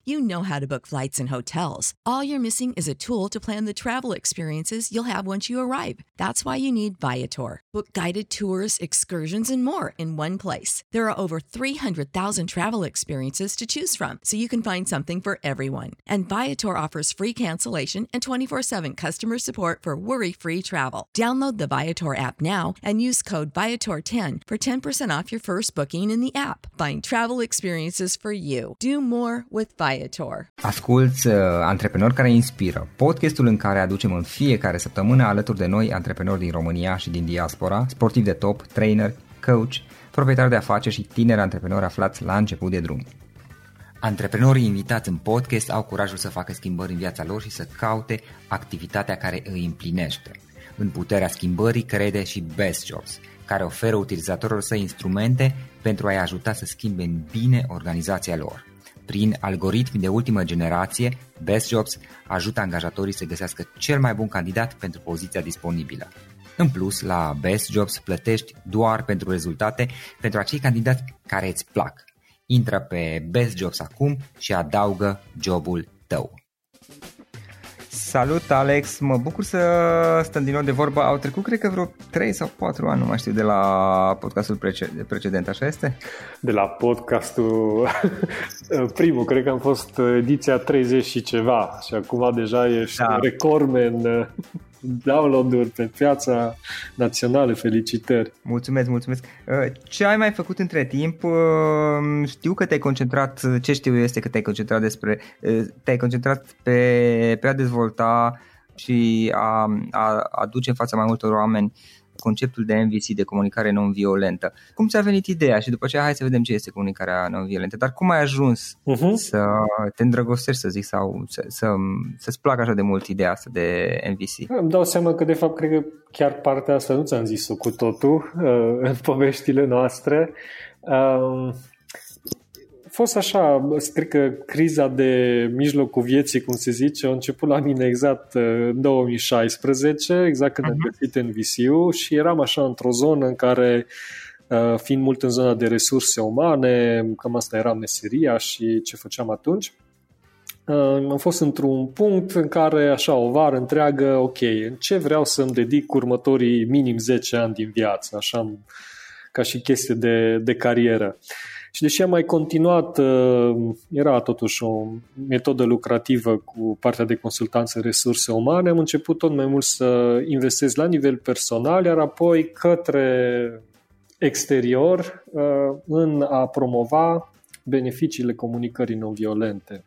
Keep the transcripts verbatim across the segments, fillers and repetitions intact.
You know how to book flights and hotels. All you're missing is a tool to plan the travel experiences you'll have once you arrive. That's why you need Viator. Book guided tours, excursions, and more in one place. There are over three hundred thousand travel experiences to choose from, so you can find something for everyone. And Viator offers free cancellation and twenty-four seven customer support for worry-free travel. Download the Viator app now and use code Viator ten for ten percent off your first booking in the app. Find travel experiences for you. Do more with Viator. Asculți uh, Antreprenori care inspiră, podcastul în care aducem în fiecare săptămână alături de noi antreprenori din România și din diaspora, sportivi de top, trainer, coach, proprietari de afaceri și tineri antreprenori aflați la început de drum. Antreprenorii invitați în podcast au curajul să facă schimbări în viața lor și să caute activitatea care îi împlinește. În puterea schimbării crede și Best Jobs, care oferă utilizatorilor săi instrumente pentru a-i ajuta să schimbe în bine organizația lor. Prin algoritmi de ultimă generație, Best Jobs ajută angajatorii să găsească cel mai bun candidat pentru poziția disponibilă. În plus, la Best Jobs plătești doar pentru rezultate pentru acei candidați care îți plac. Intră pe Best Jobs acum și adaugă jobul tău. Salut, Alex! Mă bucur să stăm din nou de vorbă. Au trecut, cred că vreo trei sau patru ani, nu mai știu, de la podcastul precedent, așa este? De la podcastul primul, cred că am fost ediția treizeci și ceva și acum deja ești da. recordman download-uri pe piața națională. Felicitări! Mulțumesc, mulțumesc! Ce ai mai făcut între timp? Știu că te-ai concentrat, ce știu este că te-ai concentrat despre, te-ai concentrat pe, pe a dezvolta și a, a aduce în fața mai multor oameni conceptul de M V C, de comunicare non-violentă. Cum ți-a venit ideea și după aceea hai să vedem ce este comunicarea non-violentă, dar cum ai ajuns uh-huh. să te îndrăgostești, să zic, sau să, să, să-ți placă așa de mult ideea asta de M V C? Îmi dau seama că de fapt cred că chiar partea asta nu ți-am zis-o cu totul uh, în poveștile noastre. Uh, a fost așa, cred că criza de mijlocul vieții, cum se zice, a început la mine exact în două mii șaisprezece, exact când uh-huh. am găsit N V C-ul și eram așa într-o zonă în care, fiind mult în zona de resurse umane, cam asta era meseria și ce făceam atunci, am fost într-un punct în care, așa, o vară întreagă, ok, în ce vreau să-mi dedic următorii minim zece ani din viață, așa, ca și chestie de, de carieră. Și deși am mai continuat, era totuși o metodă lucrativă cu partea de consultanță în resurse umane, am început tot mai mult să investesc la nivel personal, iar apoi către exterior în a promova beneficiile comunicării non-violente.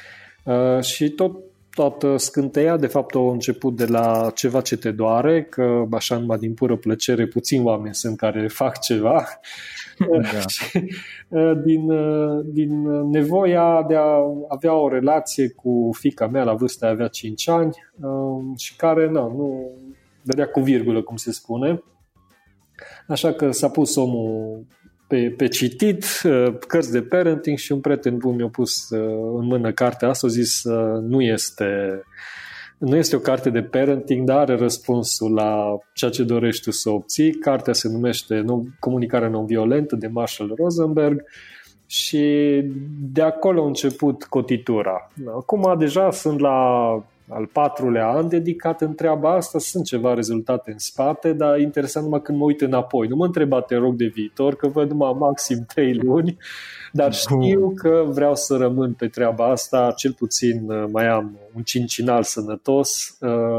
Și tot toată scânteia, de fapt, a început de la ceva ce te doare, că așa numai din pură plăcere puțini oameni sunt care fac ceva, da. și, din, din nevoia de a avea o relație cu fiica mea, la vârsta avea cinci ani, și care na, nu vedea cu virgulă, cum se spune. Așa că s-a pus omul pe, pe citit cărți de parenting și un prieten bun mi-a pus în mână cartea asta, a zis nu este, nu este o carte de parenting, dar are răspunsul la ceea ce dorești tu să obții. Cartea se numește Comunicarea non-violentă de Marshall Rosenberg și de acolo a început cotitura. Acum deja sunt la al patrulea an dedicat în treaba asta, sunt ceva rezultate în spate, dar interesant numai când mă uit înapoi. Nu mă întreba, te rog, de viitor, că văd numai maxim trei luni, dar știu că vreau să rămân pe treaba asta, cel puțin mai am un cincinal sănătos.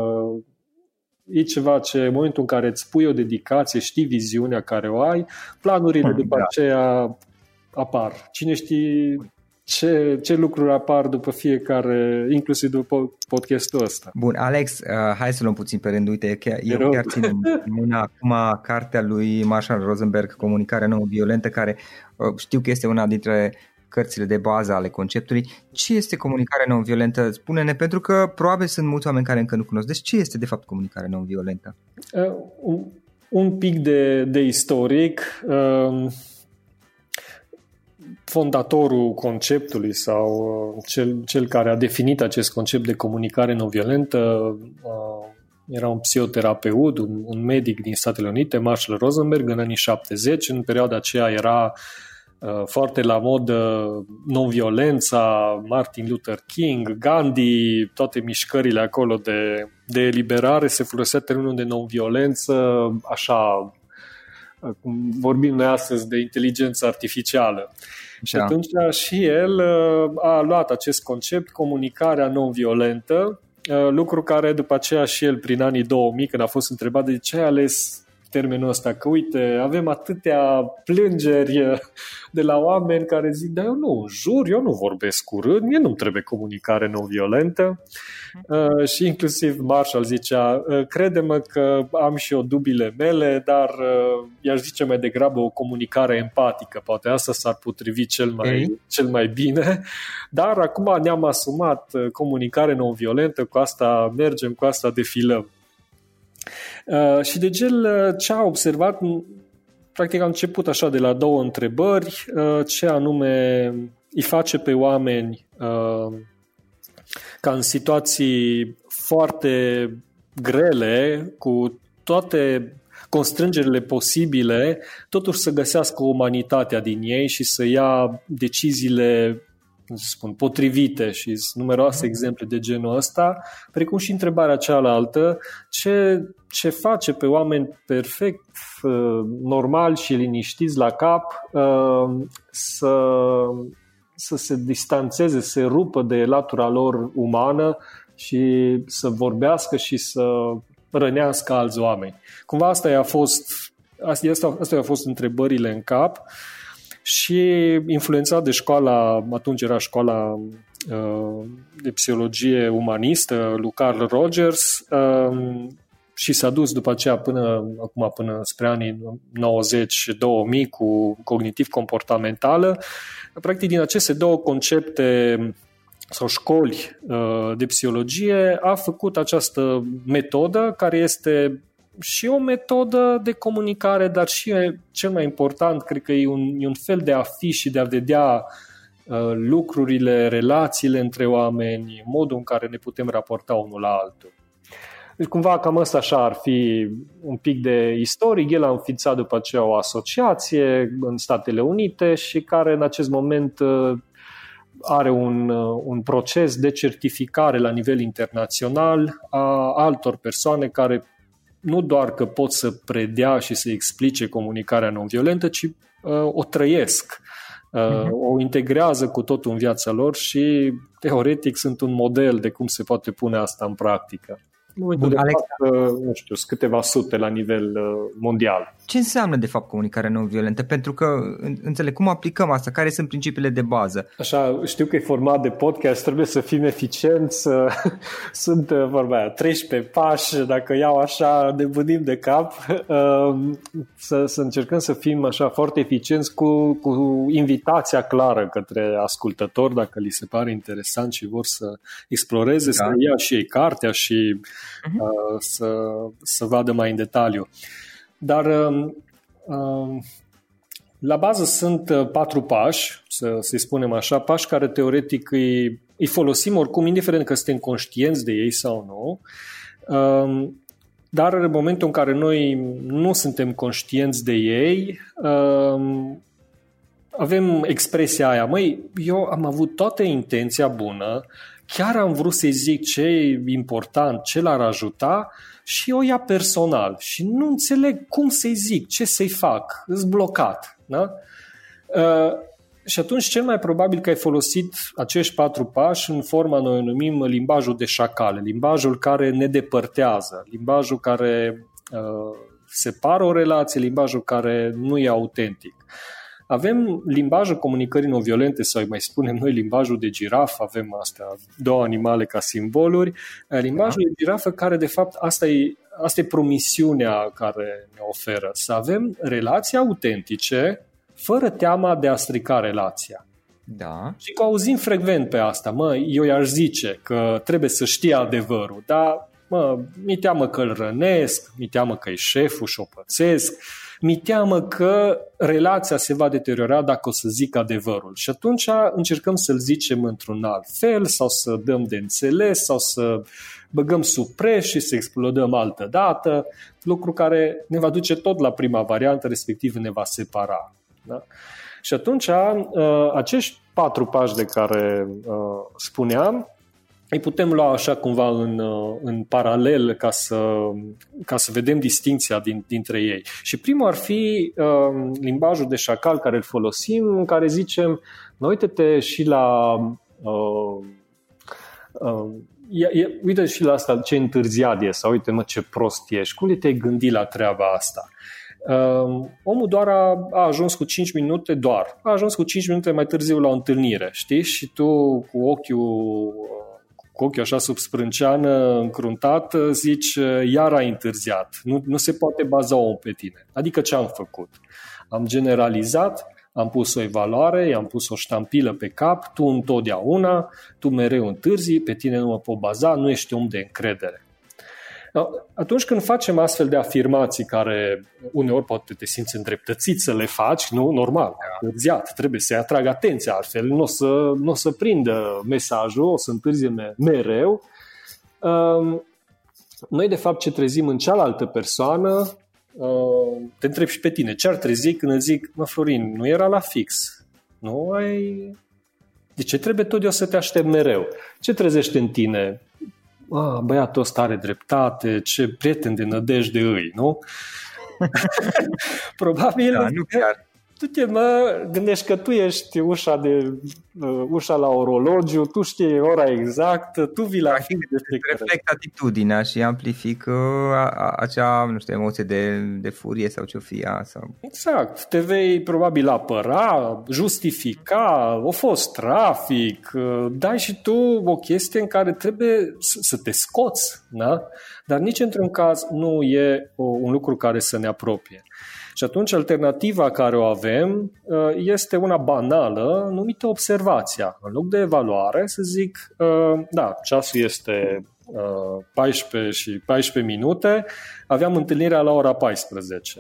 E ceva ce în momentul în care îți pui o dedicație, știi viziunea care o ai, planurile după aceea apar. Cine știe Ce, ce lucruri apar după fiecare, inclusiv după podcastul ăsta. Bun, Alex, uh, hai să luăm puțin pe rând. Uite, chiar, eu chiar țin în mână acum cartea lui Marshall Rosenberg, Comunicarea non-violentă, care uh, știu că este una dintre cărțile de bază ale conceptului. Ce este comunicarea non-violentă? Spune-ne, pentru că probabil sunt mulți oameni care încă nu cunosc. Deci ce este de fapt comunicarea non-violentă? Uh, un, un pic de, de istoric. Uh, Fondatorul conceptului sau cel, cel care a definit acest concept de comunicare non-violentă era un psihoterapeut, un, un medic din Statele Unite, Marshall Rosenberg, în anii șaptezeci. În perioada aceea era foarte la modă non-violența, Martin Luther King, Gandhi, toate mișcările acolo de, de eliberare, se folosea termenul de non-violență, așa, cum vorbim noi astăzi de inteligență artificială. Da. Și atunci și el a luat acest concept, comunicarea non-violentă, lucru care după aceea și el prin anii două mii, când a fost întrebat de ce ai ales termenul ăsta, că uite, avem atâtea plângeri de la oameni care zic, dar eu nu jur, eu nu vorbesc urât, mie nu-mi trebuie comunicare non-violentă. Uh, și inclusiv Marshall zicea, uh, crede-mă că am și eu dubile mele, dar uh, i-aș zice mai degrabă o comunicare empatică, poate asta s-ar potrivi cel mai, okay. cel mai bine, dar acum ne-am asumat uh, comunicare non-violentă, cu asta mergem, cu asta defilăm. Uh, și de gel uh, ce a observat, practic a început așa de la două întrebări, uh, ce anume îi face pe oameni uh, ca în situații foarte grele, cu toate constrângerile posibile, totuși să găsească umanitatea din ei și să ia deciziile, cum să spun, potrivite, și sunt numeroase exemple de genul ăsta, precum și întrebarea cealaltă, ce, ce face pe oameni perfect uh, normali și liniștiți la cap uh, să, să se distanțeze, să se rupă de latura lor umană și să vorbească și să rănească alți oameni. Cumva asta a fost, asta, asta a fost întrebările în cap. Și influențat de școala, atunci era școala uh, de psihologie umanistă, lui Carl Rogers, uh, și s-a dus după aceea până, acum până spre anii nouăzeci două mii cu cognitiv-comportamentală. Practic din aceste două concepte sau școli uh, de psihologie a făcut această metodă care este și o metodă de comunicare, dar și cel mai important, cred că e un, e un fel de a fi și de a vedea uh, lucrurile, relațiile între oameni, modul în care ne putem raporta unul la altul. Deci cumva cam asta așa ar fi un pic de istoric. El a înființat după aceea o asociație în Statele Unite și care în acest moment uh, are un, uh, un proces de certificare la nivel internațional a altor persoane care nu doar că pot să predea și să explice comunicarea non-violentă, ci uh, o trăiesc, uh, uh-huh. o integrează cu totul în viața lor și teoretic sunt un model de cum se poate pune asta în practică. Bun, de Alex, fapt, uh, nu știu, sunt câteva sute la nivel uh, mondial. Ce înseamnă de fapt comunicarea non-violentă? Pentru că înțeleg cum aplicăm asta, care sunt principiile de bază. Așa, știu că e format de podcast, trebuie să fim eficienți. Sunt vorba aia, treisprezece pași, dacă iau așa, ne bânim de cap. Să, să încercăm să fim așa foarte eficienți cu, cu invitația clară către ascultători, dacă li se pare interesant și vor să exploreze, da. Să ia și ei cartea și uh-huh. uh, să, să vadă mai în detaliu. Dar uh, la bază sunt patru pași, să, să-i spunem așa, pași care teoretic îi, îi folosim oricum, indiferent că suntem conștienți de ei sau nu, uh, dar în momentul în care noi nu suntem conștienți de ei, uh, avem expresia aia, măi, eu am avut toată intenția bună, chiar am vrut să-i zic ce e important, ce l-ar ajuta, și eu ia personal și nu înțeleg cum să-i zic, ce să-i fac, îs blocat. Da? Uh, și atunci cel mai probabil că ai folosit acești patru pași în forma, noi o numim limbajul de șacale, limbajul care ne depărtează, limbajul care uh, separă o relație, limbajul care nu e autentic. Avem limbajul comunicării non-violente, sau mai spunem noi limbajul de girafă, avem astea două animale ca simboluri, limbajul de girafă care de fapt asta e, asta e promisiunea care ne oferă, să avem relații autentice fără teama de a strica relația. Da. Și că auzim frecvent pe asta, mă, eu i-aș zice că trebuie să știe adevărul, dar mă, mi teamă că îl rănesc, mi teamă că e șeful și o pățesc, mi teamă că relația se va deteriora dacă o să zic adevărul. Și atunci încercăm să-l zicem într-un alt fel sau să dăm de înțeles sau să băgăm sub preș și să explodăm altă dată, lucru care ne va duce tot la prima variantă, respectiv ne va separa. Da? Și atunci uh, acești patru pași de care uh, spuneam, îi putem lua așa cumva în, în paralel ca să, ca să vedem distinția din, dintre ei. Și primul ar fi uh, limbajul de șacal care îl folosim, în care zicem, uite-te și la uh, uh, e, e, uite și la asta ce întârziat e, sau uite mă ce prost ești, cum te-ai gândit la treaba asta? Uh, omul doar a, a ajuns cu cinci minute, doar a ajuns cu cinci minute mai târziu la o întâlnire, știi? Și tu cu ochiul cu ochiul așa sub sprânceană încruntat, zici, iar ai întârziat. Nu, nu se poate baza om pe tine. Adică ce am făcut? Am generalizat, am pus o evaluare, i-am pus o ștampilă pe cap, tu întotdeauna, tu mereu întârzi, pe tine nu mă pot baza, nu ești om de încredere. Atunci când facem astfel de afirmații care uneori poate te simți îndreptățit să le faci, nu, normal, întârziat, trebuie să-i atrag atenția, altfel nu o să, nu o să prindă mesajul, o să întârzie mereu. Noi de fapt ce trezim în cealaltă persoană, te întreb și pe tine, ce ar trezi când îți zic, mă Florin, nu era la fix, nu ai... De ce trebuie tot eu să te aștept mereu? Ce trezește în tine? Ah, băiatul ăsta are dreptate, ce prieten de nădejde îi, nu? Probabil da, nu chiar. Tu te mă gândești că tu ești ușa, de, uh, ușa la orologiu, tu știi ora exactă, tu vii la fix de fiecare. Reflect atitudinea și amplific uh, acea, nu știu, emoție de, de furie sau ce-o fi ea. Sau... Exact. Te vei probabil apăra, justifica, a fost trafic, uh, dai și tu o chestie în care trebuie să, să te scoți, da? Dar nici într-un caz nu e o, un lucru care să ne apropie. Și atunci alternativa care o avem este una banală, numită observația. În loc de evaluare, să zic, da, ceasul este paisprezece și paisprezece minute, aveam întâlnirea la ora paisprezece.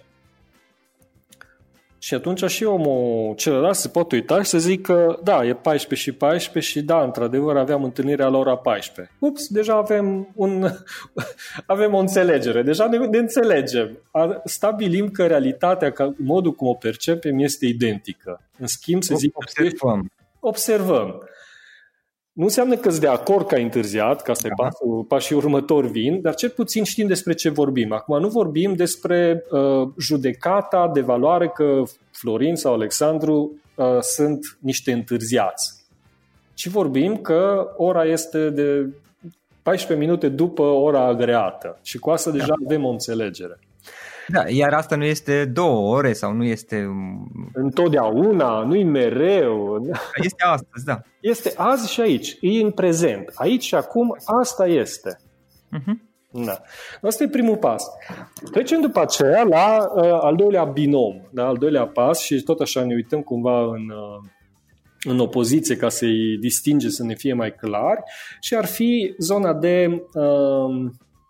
Și atunci și omul celălalt se poate uita și să zică, da, e paisprezece și paisprezece și da, într-adevăr aveam întâlnirea la ora paisprezece. Ups, deja avem, un, avem o înțelegere, deja ne, ne înțelegem. Stabilim că realitatea, că modul cum o percepem este identică. În schimb, să zic, observăm. Observăm. Nu înseamnă că-s de acord că ai întârziat, că asta e pasul, pașii următori vin, dar cel puțin știm despre ce vorbim. Acum nu vorbim despre uh, judecata de valoare că Florin sau Alexandru uh, sunt niște întârziați. Ci vorbim că ora este de paisprezece minute după ora agreată și cu asta deja avem o înțelegere. Da, iar asta nu este două ore sau nu este... Întotdeauna, nu-i mereu. Este astăzi, da. Este azi și aici, e în prezent. Aici și acum, asta este. Uh-huh. Da. Asta e primul pas. Trecem după aceea la uh, al doilea binom, da? Al doilea pas și tot așa ne uităm cumva în, uh, în opoziție ca să-i distinge, să ne fie mai clari și ar fi zona de... Uh,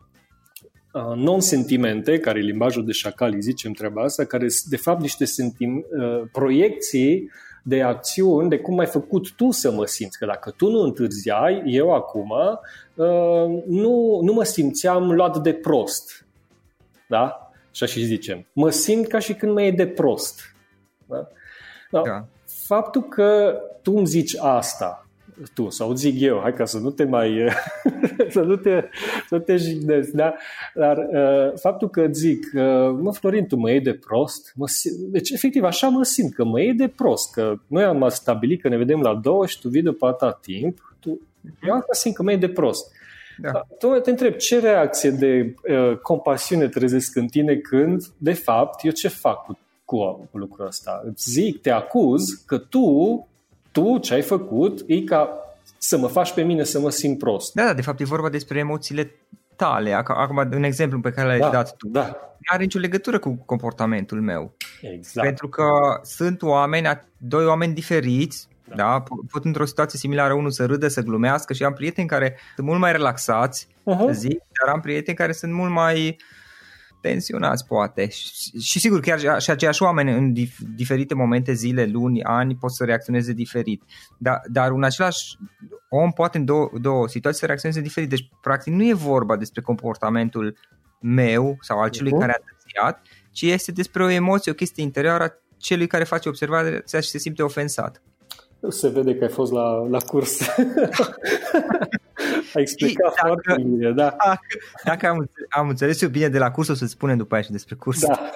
non-sentimente, care e limbajul de șacal, îi zicem treaba asta, care sunt de fapt niște sentim- proiecții de acțiuni, de cum ai făcut tu să mă simți. Că dacă tu nu întârziai, eu acum nu, nu mă simțeam luat de prost. Da? Și așa și zicem. Mă simt ca și când mă e de prost. Da? Da. Da. Faptul că tu îmi zici asta, tu, sau zic eu, hai ca să nu te mai să nu te, să te jignezi, da? Dar uh, faptul că zic, uh, mă Florin, tu mă iei de prost, mă sim... deci efectiv așa mă simt, că mă iei de prost, că noi am stabilit că ne vedem la două și tu vii după atâta timp, tu... eu asta simt că mă iei de prost. Da. Tu te întreb, ce reacție de uh, compasiune trezesc în tine când, de fapt, eu ce fac cu, cu lucrul ăsta? Îți zic, te acuz că tu tu ce ai făcut e ca să mă faci pe mine să mă simt prost. Da, da, de fapt e vorba despre emoțiile tale. Acum, un exemplu pe care l-ai da, dat tu, da. nu are nicio legătură cu comportamentul meu. Exact. Pentru că sunt oameni, doi oameni diferiți, da. Da, pot într-o situație similară unul să râdă, să glumească și am prieteni care sunt mult mai relaxați, uh-huh. zic, dar am prieteni care sunt mult mai tensionați, poate. Și, și sigur, chiar și aceiași oameni în dif, diferite momente, zile, luni, ani, pot să reacționeze diferit. Da, dar un același om poate în două, două situații să reacționeze diferit. Deci, practic, nu e vorba despre comportamentul meu sau al celui uh-huh. care a întârziat, ci este despre o emoție, o chestie interioară celui care face observarea și se simte ofensat. Se vede că ai fost la, la curs. Ai explicat dacă, foarte bine, da. Dacă, dacă am, am înțeles eu bine de la curs, o să spunem după aia și despre curs. Da.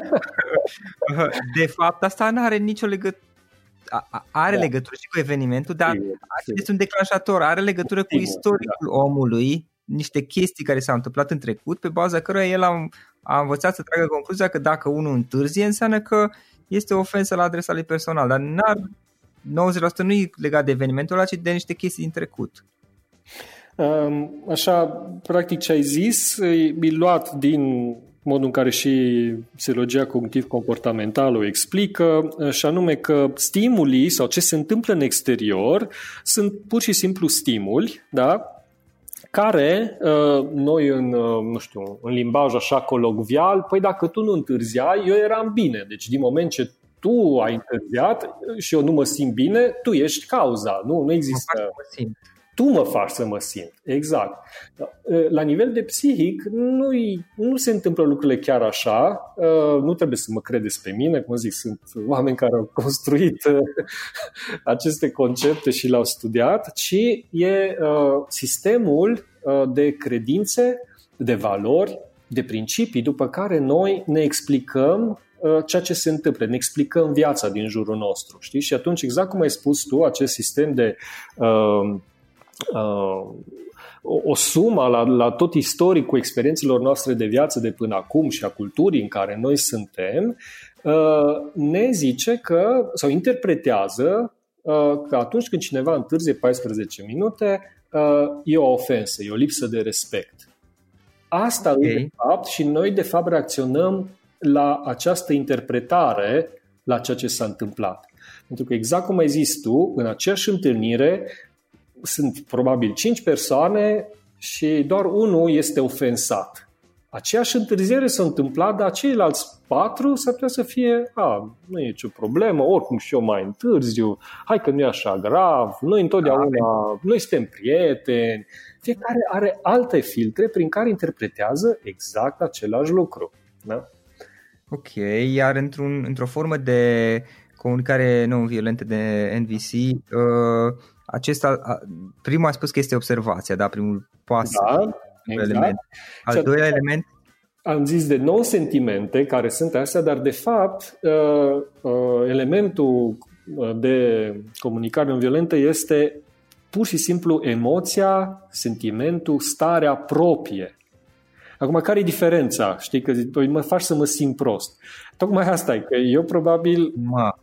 De fapt, asta nu are nicio legătură. Are da. legătură și cu evenimentul, dar sigur, sigur. este un declanșator, are legătură sigur, cu istoricul da. omului, niște chestii care s-au întâmplat în trecut, pe baza căruia el a, a învățat să tragă concluzia că dacă unul întârzie, înseamnă că este o ofensă la adresa lui personal, dar n-ar, nouăzeci la sută nu e legat de evenimentul ăla, ci de niște chestii din trecut. Așa, practic ce ai zis, e luat din modul în care și psihologia cognitiv-comportamentală o explică, și anume că stimulii sau ce se întâmplă în exterior sunt pur și simplu stimuli, da? Care noi în, nu știu, în limbaj așa colocvial, păi dacă tu nu întârziai, eu eram bine. Deci din moment ce tu ai întârziat și eu nu mă simt bine, tu ești cauza, nu, nu există... Tu mă faci să mă simt. Exact. La nivel de psihic nu, nu se întâmplă lucrurile chiar așa. Nu trebuie să mă credeți pe mine. Cum zic, sunt oameni care au construit aceste concepte și le-au studiat, ci e sistemul de credințe, de valori, de principii după care noi ne explicăm ceea ce se întâmplă, ne explicăm viața din jurul nostru. Știi? Și atunci, exact cum ai spus tu, acest sistem de... Uh, Uh, o, o sumă la, la tot istoricul experiențelor noastre de viață de până acum și a culturii în care noi suntem, uh, ne zice că, sau interpretează uh, că atunci când cineva întârzie paisprezece minute, uh, e o ofensă, e o lipsă de respect. Asta okay. de fapt, și noi de fapt reacționăm la această interpretare la ceea ce s-a întâmplat. Pentru că exact cum ai zis tu, în aceeași întâlnire sunt probabil cinci persoane și doar unul este ofensat. Aceeași întârziere s-a întâmplat, dar ceilalți patru s-ar putea să fie, a, nu e nicio problemă, oricum și eu mai întârziu, hai că nu e așa grav, noi întotdeauna, noi suntem prieteni. Fiecare are alte filtre prin care interpretează exact același lucru. Da? Ok, iar într-un, într-o formă de comunicare non-violentă de N V C, uh, acesta, primul a spus că este observația, da, primul pas, da, exact. element. Al doilea element? Am zis de non-sentimente, care sunt astea, dar de fapt elementul de comunicare non-violentă este pur și simplu emoția, sentimentul, starea proprie. Acum, care e diferența? Știi că zic, mă faci să mă simt prost. Tocmai asta e, că eu probabil... Ma.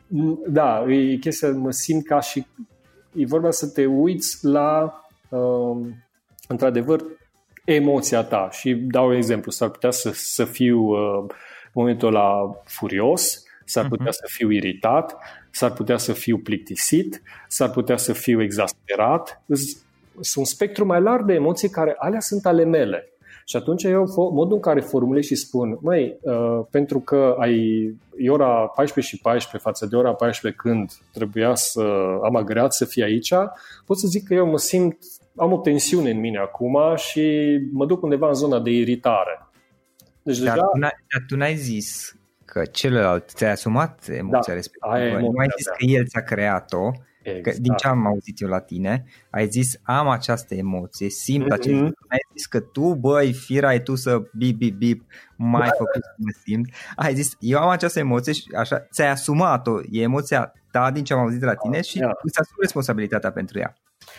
Da, e chestia, mă simt ca și... E vorba să te uiți la, uh, într-adevăr, emoția ta. Și dau un exemplu. S-ar putea să, să fiu uh, în momentul ăla furios, s-ar putea uh-huh. să fiu iritat, s-ar putea să fiu plictisit, s-ar putea să fiu exasperat. Sunt un spectru mai larg de emoții care alea sunt ale mele. Și atunci eu, modul în care formulez și spun, măi, uh, pentru că ai, e ora paisprezece și paisprezece față de ora paisprezece când trebuia să am agreat să fie aici, pot să zic că eu mă simt, am o tensiune în mine acum și mă duc undeva în zona de iritare. Deci dar, deja... tu n-ai, dar tu n-ai zis că celălalt ți-ai asumat emoția da, respectivă, nu ai zis că el ți-a creat-o. Exact. Că, din ce am auzit eu la tine, ai zis am această emoție, simt mm-hmm. acest lucru. Ai zis că tu, băi, fira ai tu să bip, bip, bip, mai făcut să mă simt. Ai zis, eu am această emoție și așa, ți-ai asumat-o, e emoția ta din ce am auzit de la tine și yeah. îți asumi responsabilitatea pentru ea.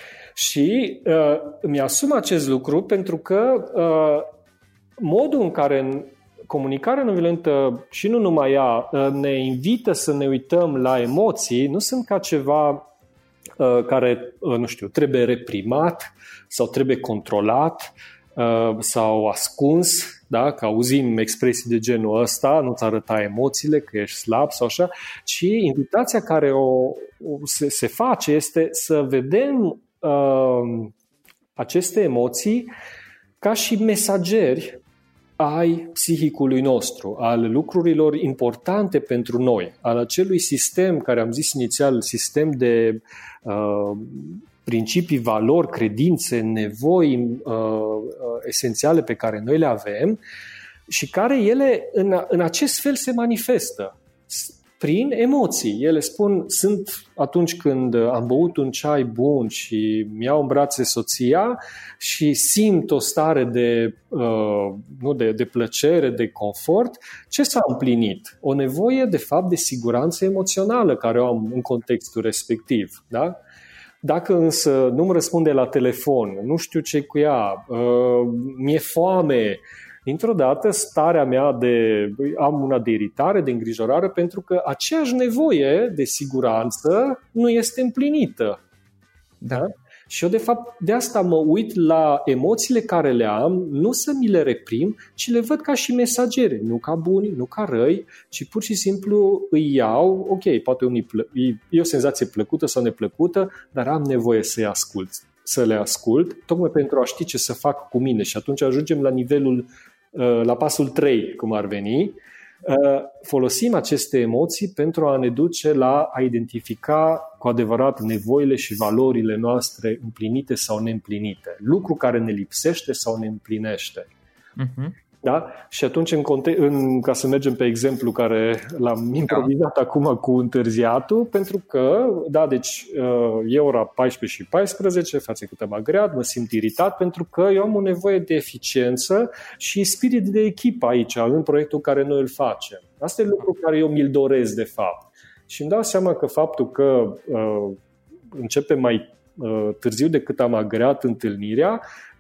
Și uh, îmi asum acest lucru pentru că uh, modul în care comunicarea non-violentă și nu numai ea ne invită să ne uităm la emoții, nu sunt ca ceva uh, care, uh, nu știu, trebuie reprimat sau trebuie controlat uh, sau ascuns, da? Că auzim expresii de genul ăsta, nu-ți arăta emoțiile, că ești slab sau așa, ci invitația care o, o, se, se face este să vedem uh, aceste emoții ca și mesageri ai psihicului nostru, al lucrurilor importante pentru noi, al acelui sistem care am zis inițial, sistem de uh, principii, valori, credințe, nevoi uh, esențiale pe care noi le avem și care ele în, în acest fel se manifestă. prin emoții. Ele spun, sunt atunci când am băut un ceai bun și mi-au în brațe soția și simt o stare de, uh, nu, de, de plăcere, de confort, ce s-a împlinit? O nevoie, de fapt, de siguranță emoțională care o am în contextul respectiv. Da? Dacă însă nu-mi răspunde la telefon, nu știu ce cu ea, uh, mi-e foame, dintr-o dată starea mea de, am una de iritare, de îngrijorare, pentru că aceeași nevoie de siguranță nu este împlinită. Da. Da? Și eu, de fapt, de asta mă uit la emoțiile care le am, nu să mi le reprim, ci le văd ca și mesagere, nu ca buni, nu ca răi, ci pur și simplu îi iau, ok, poate unii plă- e o senzație plăcută sau neplăcută, dar am nevoie să-i ascult, să le ascult, tocmai pentru a ști ce să fac cu mine. Și atunci ajungem la nivelul, la pasul trei, cum ar veni. Folosim aceste emoții pentru a ne duce la a identifica cu adevărat nevoile și valorile noastre împlinite sau neîmplinite, lucru care ne lipsește sau ne împlinește. Uh-huh. Da? Și atunci, în conte- în, ca să mergem pe exemplu care l-am improvizat da. acum cu întârziatul, pentru că, da, deci e ora paisprezece și paisprezece, față cât am agreat, mă simt iritat pentru că eu am o nevoie de eficiență și spirit de echipă aici, în proiectul care noi îl facem. Asta e lucru care eu mi-l doresc, de fapt. Și îmi dau seama că faptul că uh, începe mai târziu decât am agreat întâlnirea,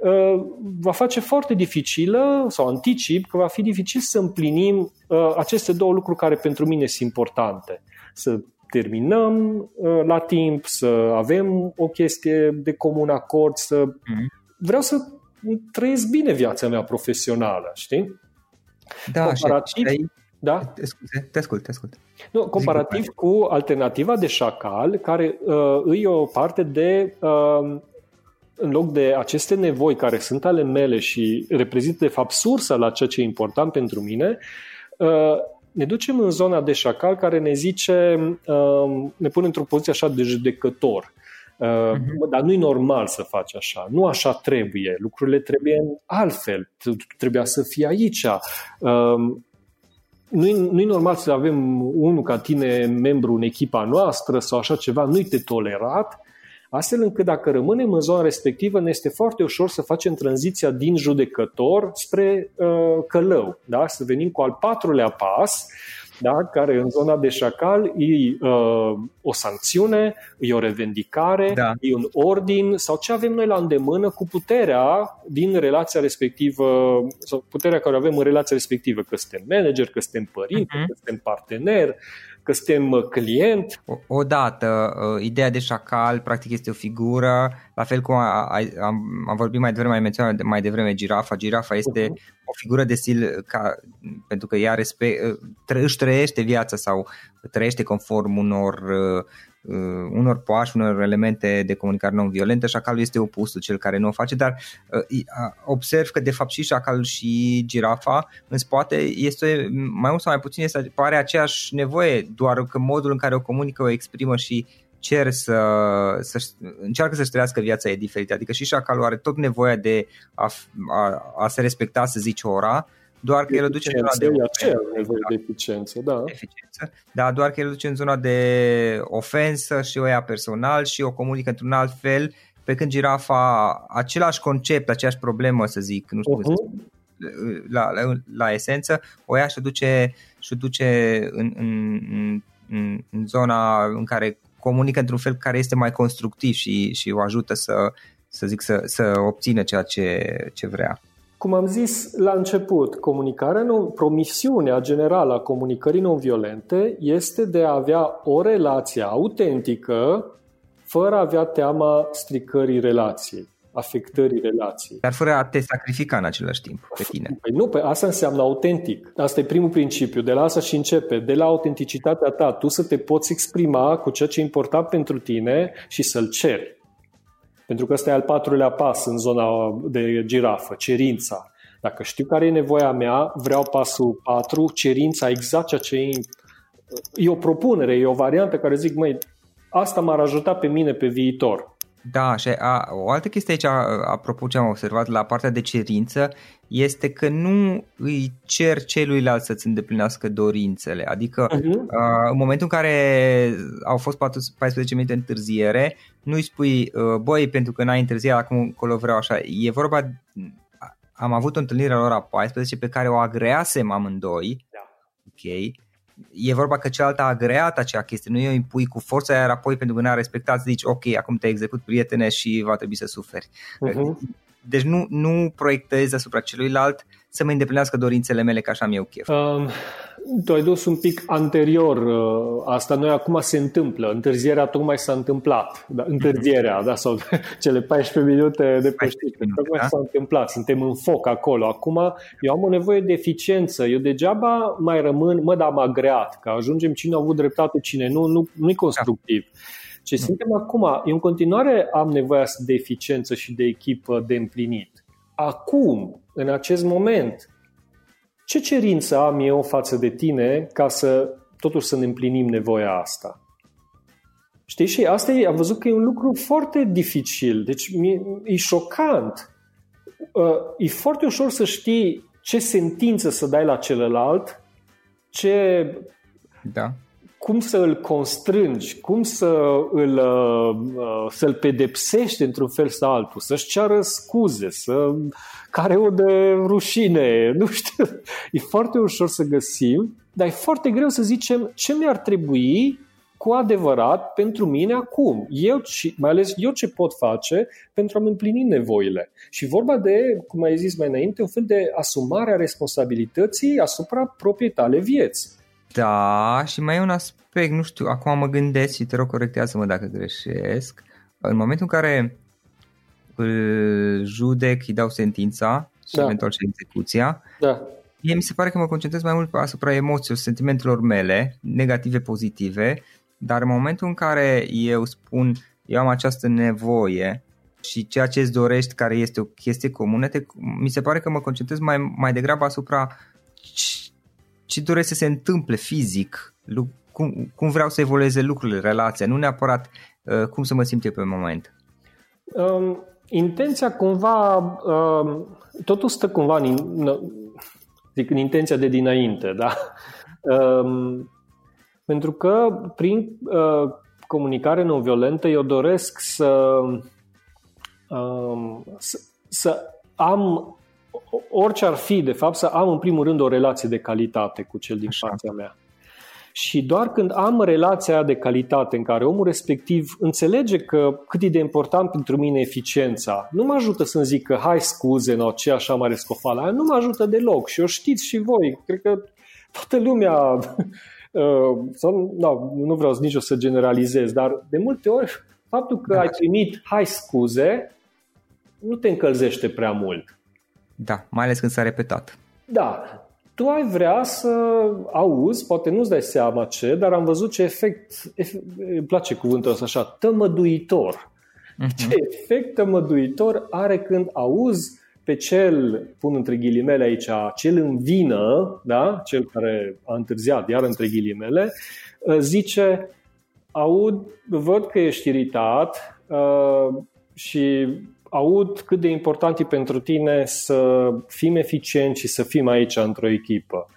va face foarte dificilă, sau anticip, că va fi dificil să împlinim aceste două lucruri care pentru mine sunt importante. Să terminăm la timp, să avem o chestie de comun acord, să vreau să trăiesc bine viața mea profesională, știi? Da, comparativ, și da? Scuze, te ascult, te ascult. Nu, comparativ Zic cu alternativa de șacal, care uh, e o parte de, uh, în loc de aceste nevoi care sunt ale mele și reprezintă de fapt sursa la ceea ce e important pentru mine, uh, ne ducem în zona de șacal care ne zice, uh, ne pune într-o poziție așa de judecător. Uh, uh-huh. Dar nu-i normal să faci așa, nu așa trebuie, lucrurile trebuie altfel, trebuia să fie aici. Uh, Nu-i, nu-i normal să avem unul ca tine membru în echipa noastră sau așa ceva, nu-i de tolerat, astfel încât dacă rămânem în zona respectivă ne este foarte ușor să facem tranziția din judecător spre uh, călău, da? Să venim cu al patrulea pas, da? Care în zona de șacal e uh, o sancțiune, e o revendicare, da. E un ordin sau ce avem noi la îndemână cu puterea din relația respectivă, sau puterea care o avem în relația respectivă, că suntem manager, că suntem părinte, uh-huh. că suntem partener, că suntem client. Odată, ideea de șacal practic este o figură, la fel cum am, am vorbit mai devreme, ai menționat mai devreme girafa. Girafa este uh-huh. o figură de stil ca, pentru că ea respect, își trăiește viața sau trăiește conform unor, unor poași, unor elemente de comunicare non-violentă. Șacalul este opusul, cel care nu o face, dar observ că de fapt și șacalul și girafa în spate este mai mult sau mai puțin este, pare aceeași nevoie, doar că modul în care o comunică, o exprimă și cer să, să încearcă să-și trăiască viața e diferită. Adică și șacalul are tot nevoia de a, a, a se respecta, să zici, ora, doar că el o duce în zona de ofensă. De eficiență, da. Eficiență, da, doar că el o duce în zona de ofensă și o ia personal și o comunică într-un alt fel, pe când girafa, același concept, aceeași problemă, să zic, nu știu, uh-huh. la, la, la esență, o ia și o duce, și o duce în, în, în, în zona în care comunică într-un fel care este mai constructiv și, și o ajută să, să zic, să, să obțină ceea ce, ce vrea. Cum am zis la început, comunicarea non, promisiunea generală a comunicării non-violente este de a avea o relație autentică fără a avea teama stricării relației, afectării relației. Dar fără a te sacrifica în același timp pe tine. Păi nu, pe asta înseamnă autentic. Asta e primul principiu, de la asta și începe, de la autenticitatea ta, tu să te poți exprima cu ceea ce e important pentru tine și să-l ceri. Pentru că ăsta e al patrulea pas în zona de girafă, cerința. Dacă știu care e nevoia mea, vreau pasul patru, cerința, exact ceea ce e, e o propunere, e o variantă care zic, măi, asta m-ar ajuta pe mine pe viitor. Da, și a, o altă chestie aici, apropo ce am observat la partea de cerință, este că nu îi cer celuilalt să-ți îndeplinească dorințele. Adică uh-huh. a, în momentul în care au fost paisprezece minute întârziere, nu îi spui, băi, pentru că n-ai întârziat, acum încolo vreau așa. E vorba, am avut o întâlnire la ora paisprezece pe care o agreasem amândoi, da. Ok. E vorba că cealaltă a agreat acea chestie, nu o impui cu forța, iar apoi pentru că n-a respectat zici ok, acum te execut, prietene, și va trebui să suferi. Uh-huh. Deci nu, nu proiectezi asupra celuilalt să mă îndeplinească dorințele mele, că așa mi-e chef. Um, tu ai dus un pic anterior uh, asta. Noi acum se întâmplă. Întârzierea tocmai s-a întâmplat. Da, întârzierea, da, sau cele paisprezece minute de peștiște. Tocmai da? s-a întâmplat. Suntem în foc acolo. Acum eu am o nevoie de eficiență. Eu degeaba mai rămân, mă, dar am agreat. Că ajungem cine a avut dreptate, cine nu, nu, nu-i constructiv. Da. Ce suntem acum, eu în continuare am nevoie de eficiență și de echipă de împlinit. Acum, în acest moment, ce cerință am eu față de tine ca să totuși să ne împlinim nevoia asta? Știi? Și asta e, am văzut că e un lucru foarte dificil. Deci e șocant. E foarte ușor să știi ce sentință să dai la celălalt, ce... Da. Cum să îl constrângi, cum să îl, să-l pedepsești într-un fel sau altul, să-și ceară scuze, să care o de rușine, nu știu. E foarte ușor să găsim, dar e foarte greu să zicem ce mi-ar trebui cu adevărat pentru mine acum. Eu, mai ales eu ce pot face pentru a-mi împlini nevoile. Și vorba de, cum ai zis mai înainte, un fel de asumare a responsabilității asupra propriei tale vieți. Da, și mai e un aspect, nu știu, acum mă gândesc și te rog corectează-mă dacă greșesc. În momentul în care îl judec, îi dau sentința și da. eventual și execuția, da. mie mi se pare că mă concentrez mai mult asupra emoțiilor, sentimentelor mele, negative, pozitive, dar în momentul în care eu spun, eu am această nevoie și ceea ce îți dorești, care este o chestie comună, te, mi se pare că mă concentrez mai, mai degrabă asupra ce doresc să se întâmple fizic, cum, cum vreau să evolueze lucrurile, relația, nu neapărat uh, cum să mă simt eu pe moment. Um, intenția cumva, um, totul stă cumva în, zic, în intenția de dinainte, da? Um, pentru că prin uh, comunicare non-violentă eu doresc să, um, să, să am orice ar fi, de fapt, să am în primul rând o relație de calitate cu cel din fața mea. Și doar când am relația de calitate în care omul respectiv înțelege că cât e de important pentru mine eficiența, nu mă ajută să-mi zic că hai scuze, no, ce așa mare scofală, nu mă ajută deloc. Și o știți și voi, cred că toată lumea, sau, no, nu vreau nici o să generalizez, dar de multe ori faptul că da. ai primit hai scuze nu te încălzește prea mult. Da, mai ales când s-a repetat. Da, tu ai vrea să auzi, poate nu-ți dai seama ce, dar am văzut ce efect, efect îmi place cuvântul ăsta așa, tămăduitor. Uh-huh. Ce efect tămăduitor are când auzi pe cel, pun între ghilimele aici, cel în vină, da? Cel care a întârziat, iar între ghilimele, zice, aud, văd că ești iritat uh, și... aud cât de important e pentru tine să fim eficienți și să fim aici într-o echipă.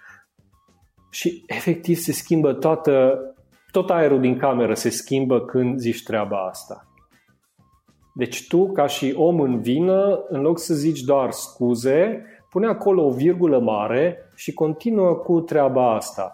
Și efectiv se schimbă toată, tot aerul din cameră se schimbă când zici treaba asta. Deci tu, ca și om în vină, în loc să zici doar scuze, pune acolo o virgulă mare și continuă cu treaba asta.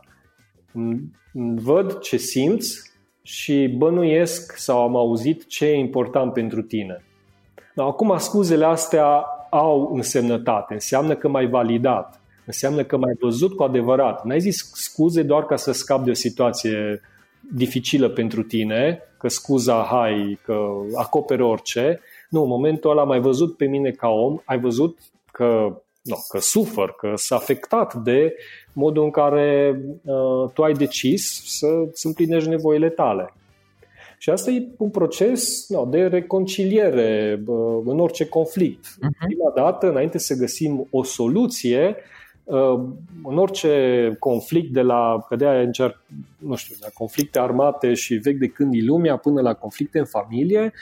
Văd ce simți și bănuiesc sau am auzit ce e important pentru tine. Dar acum scuzele astea au însemnătate, înseamnă că m-ai validat, înseamnă că m-ai văzut cu adevărat. N-ai zis scuze doar ca să scapi de o situație dificilă pentru tine, că scuza, hai, că acoperi orice. Nu, în momentul ăla m-ai văzut pe mine ca om, ai văzut că, no, că sufăr, că s-a afectat de modul în care uh, tu ai decis să-ți împlinești nevoile tale. Și asta e un proces no, de reconciliere uh, în orice conflict. Uh-huh. Prima dată, înainte să găsim o soluție, uh, în orice conflict, de la, că de-aia încerc, nu știu, la conflicte armate și vechi de când e lumea, până la conflicte în familie,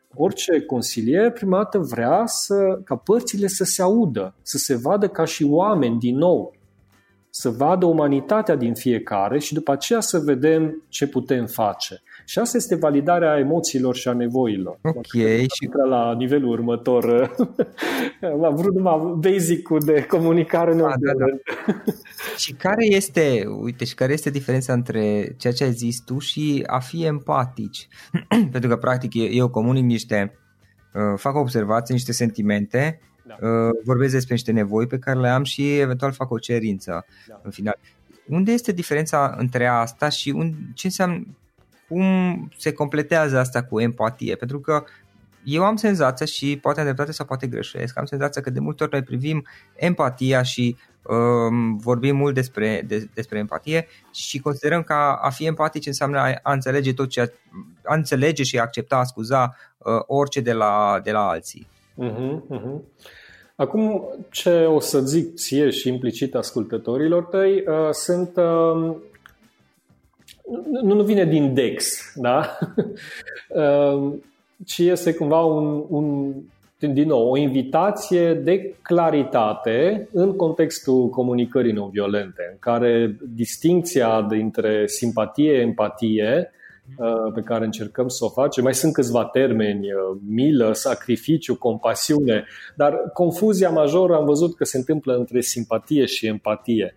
Orice consilier, prima dată, vrea să, ca părțile să se audă, să se vadă ca și oameni din nou, să vadă umanitatea din fiecare și după aceea să vedem ce putem face. Și asta este validarea emoțiilor și a nevoilor. Ok. Și la nivelul următor am vrut numai basic-ul de comunicare. Da, da, da. Și care este, uite, și care este diferența între ceea ce ai zis tu și a fi empatici? Pentru că practic eu comunic niște, fac observații, niște sentimente, da. Vorbesc despre niște nevoi pe care le am și eventual fac o cerință, da. În final. Unde este diferența între asta și un, ce înseamnă, cum se completează asta cu empatie? Pentru că eu am senzația, și poate am dreptate sau poate greșesc, am senzația că de multe ori noi privim empatia și um, vorbim mult despre, de, despre empatie și considerăm că a, a fi empatici înseamnă a, a înțelege tot ce a, a înțelege și a accepta, a scuza uh, orice de la, de la alții. Uh-huh, uh-huh. Acum, ce o să zic ție și implicit ascultătorilor tăi uh, sunt... Uh, nu, nu vine din Dex, da? uh, ci este cumva un, un, din nou, o invitație de claritate în contextul comunicării non-violente, în care distincția dintre simpatie, empatie, pe care încercăm să o facem, mai sunt câțiva termeni, milă, sacrificiu, compasiune, dar confuzia majoră am văzut că se întâmplă între simpatie și empatie.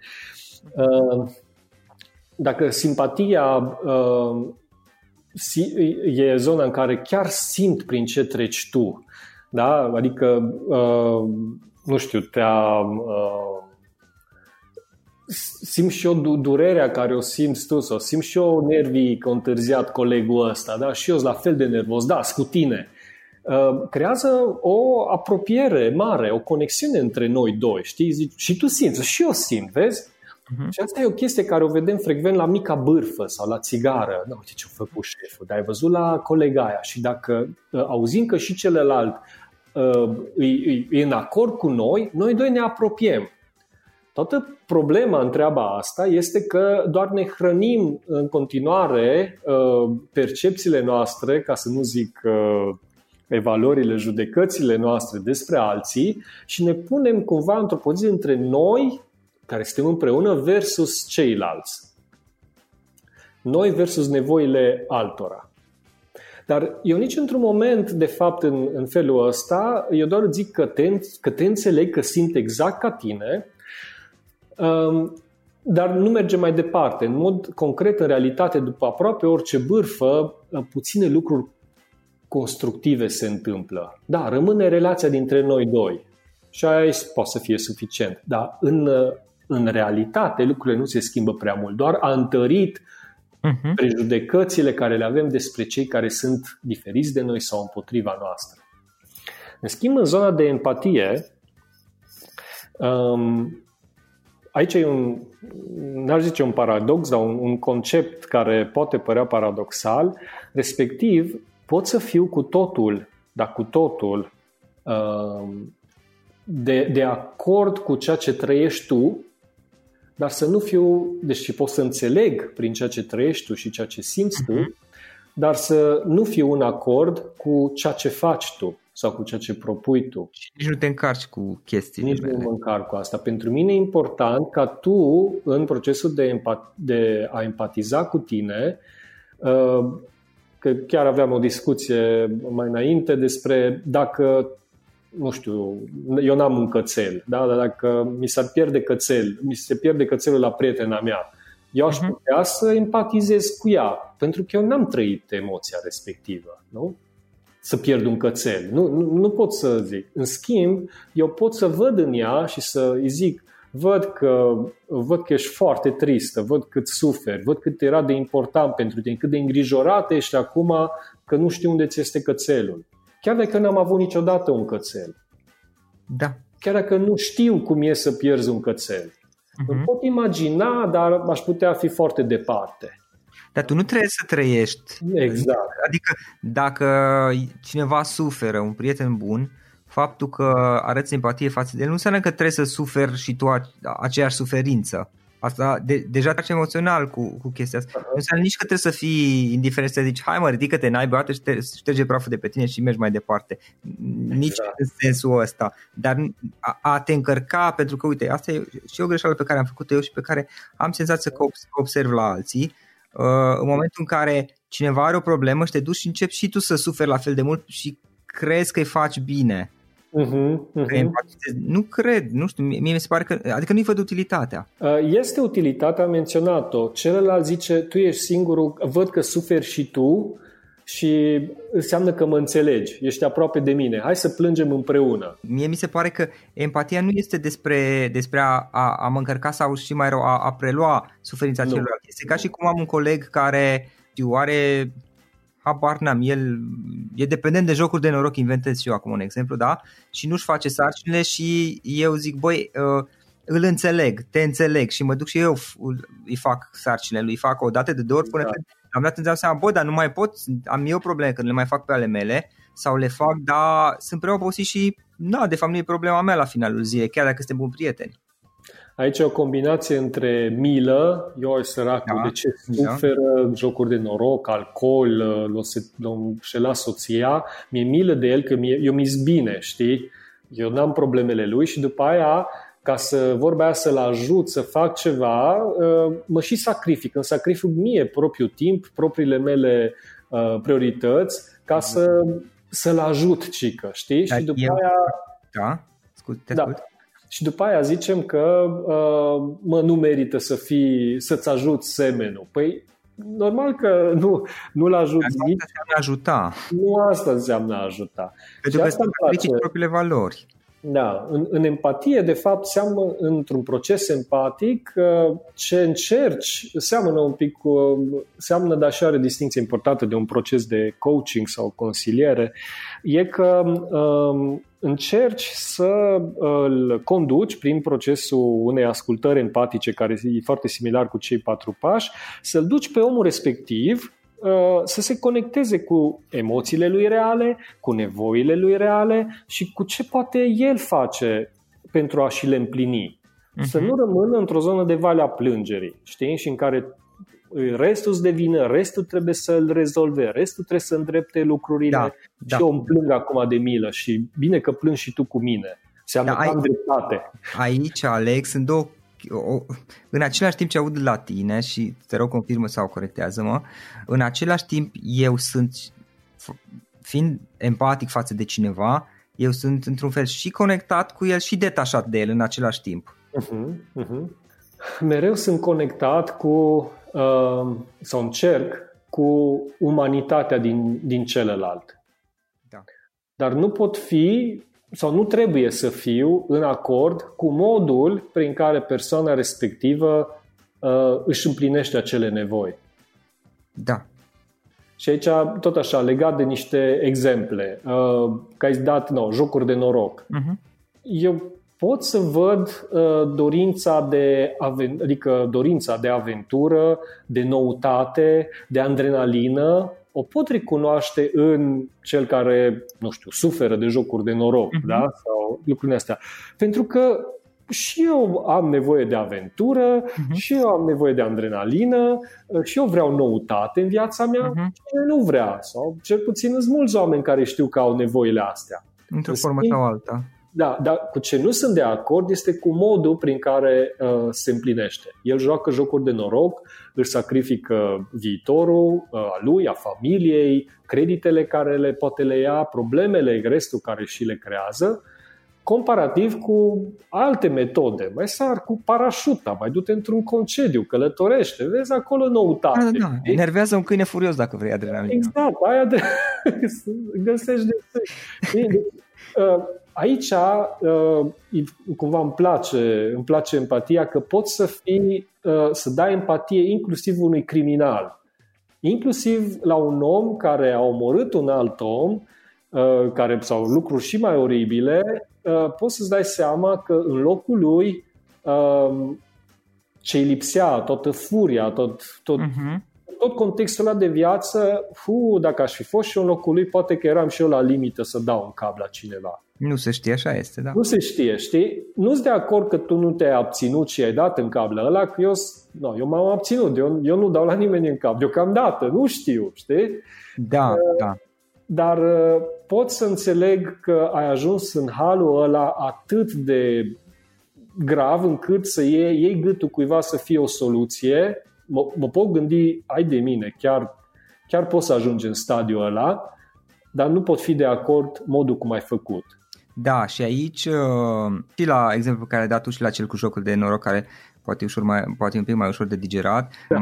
Dacă simpatia e zona în care chiar simt prin ce treci tu, da? Adică, nu știu, te-a... simt și eu durerea care o simți tu, sau simt și eu nervii că a întârziat colegul ăsta, da? Și eu sunt la fel de nervos, da, cu tine. Creează o apropiere mare, o conexiune între noi doi, știi? Zici, și tu simți, și eu simt, vezi? Uh-huh. Și asta e o chestie care o vedem frecvent la mica bârfă sau la țigară. Da, uite ce-a făcut șeful, dar ai văzut la colega aia. Și dacă uh, auzim că și celălalt uh, e, e în acord cu noi, noi doi ne apropiem. Toată problema în treaba asta este că doar ne hrănim în continuare uh, percepțiile noastre, ca să nu zic uh, evaluările, judecățile noastre despre alții, și ne punem cumva într-o poziție între noi, care suntem împreună, versus ceilalți. Noi versus nevoile altora. Dar eu nici într-un moment, de fapt, în, în felul ăsta, eu doar zic că te, că te înțeleg, că simt exact ca tine, um, dar nu merge mai departe. În mod concret, în realitate, după aproape orice bârfă, puține lucruri constructive se întâmplă. Da, rămâne relația dintre noi doi. Și aia poate să fie suficient. Dar în, în realitate lucrurile nu se schimbă prea mult. Doar a întărit uh-huh. prejudecățile care le avem despre cei care sunt diferiți de noi sau împotriva noastră. În schimb, în zona de empatie, um, aici e un, n-aș zice un paradox, dar un, un concept care poate părea paradoxal, respectiv pot să fiu cu totul, dar cu totul um, De, de acord cu ceea ce trăiești tu, dar să nu fiu, deci pot să înțeleg prin ceea ce trăiești tu și ceea ce simți tu, uh-huh. dar să nu fiu în acord cu ceea ce faci tu sau cu ceea ce propui tu. Și nici nu te încarci cu chestiile Nici mele. nu mă încarc cu asta. Pentru mine e important ca tu, în procesul de, empat- de a empatiza cu tine, că chiar aveam o discuție mai înainte despre dacă nu știu, eu n-am un cățel, da? Dar dacă mi s-ar pierde cățel, mi se pierde cățelul la prietena mea, eu aș putea să empatizez cu ea, pentru că eu n-am trăit emoția respectivă, nu? Să pierd un cățel. Nu, nu, nu pot să zic. În schimb, eu pot să văd în ea și să îi zic, văd că, văd că ești foarte tristă, văd cât suferi, văd cât era de important pentru tine, cât de îngrijorată ești acum că nu știu unde ți este cățelul. Chiar dacă n-am avut niciodată un cățel. Da. Chiar dacă nu știu cum e să pierzi un cățel. Uh-huh. Îmi pot imagina, dar aș putea fi foarte departe. Dar tu nu trebuie să trăiești. Exact. Adică dacă cineva suferă, un prieten bun, faptul că arăți empatie față de el nu înseamnă că trebuie să suferi și tu aceeași suferință. Asta de, deja trece emoțional cu, cu chestia asta. Nu înseamnă nici că trebuie să fii indiferent, să zici, hai mă, ridică-te, n-ai băiată și te șterge praful de pe tine și mergi mai departe. Nici exact. În sensul ăsta. Dar a, a te încărca, pentru că, uite, asta e și o greșeală pe care am făcut-o eu și pe care am senzația că observ la alții. Uh, în momentul în care cineva are o problemă și te duci și începi și tu să suferi la fel de mult și crezi că îi faci bine. Uh-huh, uh-huh. Nu cred, nu știu, mie mi se pare că, adică nu-i văd utilitatea. Este utilitatea, am menționat-o. Celălalt zice, tu ești singurul, văd că suferi și tu și înseamnă că mă înțelegi, ești aproape de mine, hai să plângem împreună. Mie mi se pare că empatia nu este despre, despre a, a, a mă încărca sau și mai rău, a, a prelua suferința celorlalți. Este ca și cum am un coleg care știu, are... habar n-am, el e dependent de jocuri de noroc, inventez și eu acum un exemplu, da? Și nu-și face sarcinile și eu zic, băi, uh, îl înțeleg, te înțeleg și mă duc și eu îi fac sarcinile, îi fac o dată de două ori până da. Când am dat îmi seama, bă, dar nu mai pot, am eu probleme când le mai fac pe ale mele sau le fac, dar sunt prea obosit și na, de fapt nu e problema mea la finalul zilei, chiar dacă suntem buni prieteni. Aici e o combinație între milă, eu ai săracul, da, de ce suferă, da. Jocuri de noroc, alcool, l-o înșela soția, mi-e milă de el că mie, eu mi-s bine, știi? Eu n-am problemele lui și după aia, ca să vorba aia să-l ajut să fac ceva, mă și sacrific, îmi sacrific mie propriul timp, propriile mele priorități ca să, să-l ajut, cică, știi? Dar și după eu... aia... Da, scut, te da. ascult. Și după aia zicem că uh, mă, nu merită să fii, să-ți ajut semenul. Păi normal că nu, nu-l ajut nici. Asta înseamnă ajuta. Nu asta înseamnă ajuta. Pentru că asta sacrifici propriile valori. Da, în, în empatie, de fapt, seamănă într-un proces empatic ce încerci, seamănă un pic cu, seamănă, dar și are distinție importantă de un proces de coaching sau consiliere, e că um, încerci să îl conduci prin procesul unei ascultări empatice, care e foarte similar cu cei patru pași, să-l duci pe omul respectiv să se conecteze cu emoțiile lui reale, cu nevoile lui reale și cu ce poate el face pentru a și le împlini. Uh-huh. Să nu rămână într-o zonă de valea plângerii, știi? Și în care restul îți devine, restul trebuie să-l rezolve, restul trebuie să îndrepte lucrurile da, și da. eu îmi plâng acum de milă și bine că plângi și tu cu mine. Înseamnă da, că am dreptate. Aici, Alex, sunt două O, în același timp ce aud la tine și te rog confirmă sau corectează-mă, în același timp eu sunt, fiind empatic față de cineva, eu sunt într-un fel și conectat cu el și detașat de el în același timp. Uh-huh, uh-huh. Mereu sunt conectat cu uh, sau încerc cu umanitatea din, din celălalt. Da. Dar nu pot fi sau nu trebuie să fiu în acord cu modul prin care persoana respectivă uh, își împlinește acele nevoi. Da. Și aici, tot așa, legat de niște exemple, uh, că ai dat no, jocuri de noroc. Uh-huh. Eu pot să văd uh, dorința de aven- adică dorința de aventură, de noutate, de adrenalină, o pot recunoaște în cel care, nu știu, suferă de jocuri de noroc, uh-huh. da? Sau lucrurile astea. Pentru că și eu am nevoie de aventură, uh-huh. și eu am nevoie de adrenalină, și eu vreau noutate în viața mea, uh-huh. și eu nu vrea. Sau cel puțin sunt mulți oameni care știu că au nevoile astea. Într-o formă sau alta. Da, dar cu ce nu sunt de acord este cu modul prin care uh, se împlinește. El joacă jocuri de noroc, își sacrifică viitorul uh, a lui, a familiei, creditele care le poate le ia, problemele, restul care și le creează, comparativ cu alte metode. Mai sar cu parașuta, mai du-te într-un concediu, călătorește, vezi acolo noutate. Da, da, da. Enervează un câine furios dacă vrei adrenalină. Exact, aia de... găsești de uh, Aici cumva îmi place, îmi place empatia, că poți să fii, să dai empatie inclusiv unui criminal, inclusiv la un om care a omorât un alt om, care, sau lucruri și mai oribile, poți să-ți dai seama că în locul lui ce-i lipsea, toată furia, tot, tot, uh-huh. tot contextul ăla de viață, fu, dacă aș fi fost și eu în locul lui, poate că eram și eu la limită să dau un cap la cineva. Nu se știe, așa este, da. Nu se știe, știi? Nu-s de acord că tu nu te-ai abținut și ai dat în cap la ăla, că eu, no, eu m-am abținut, eu, eu nu dau la nimeni în cap, deocamdată, nu știu, știi? Da, uh, da. Dar uh, pot să înțeleg că ai ajuns în halul ăla atât de grav încât să iei, iei gâtul cuiva să fie o soluție. Mă, mă pot gândi, ai de mine, chiar, chiar pot să ajungi în stadiul ăla, dar nu pot fi de acord modul cum ai făcut. Da, și aici, și la exemplu care ai dat tu și la cel cu jocul de noroc, care poate, ușor mai, poate un pic mai ușor de digerat, da.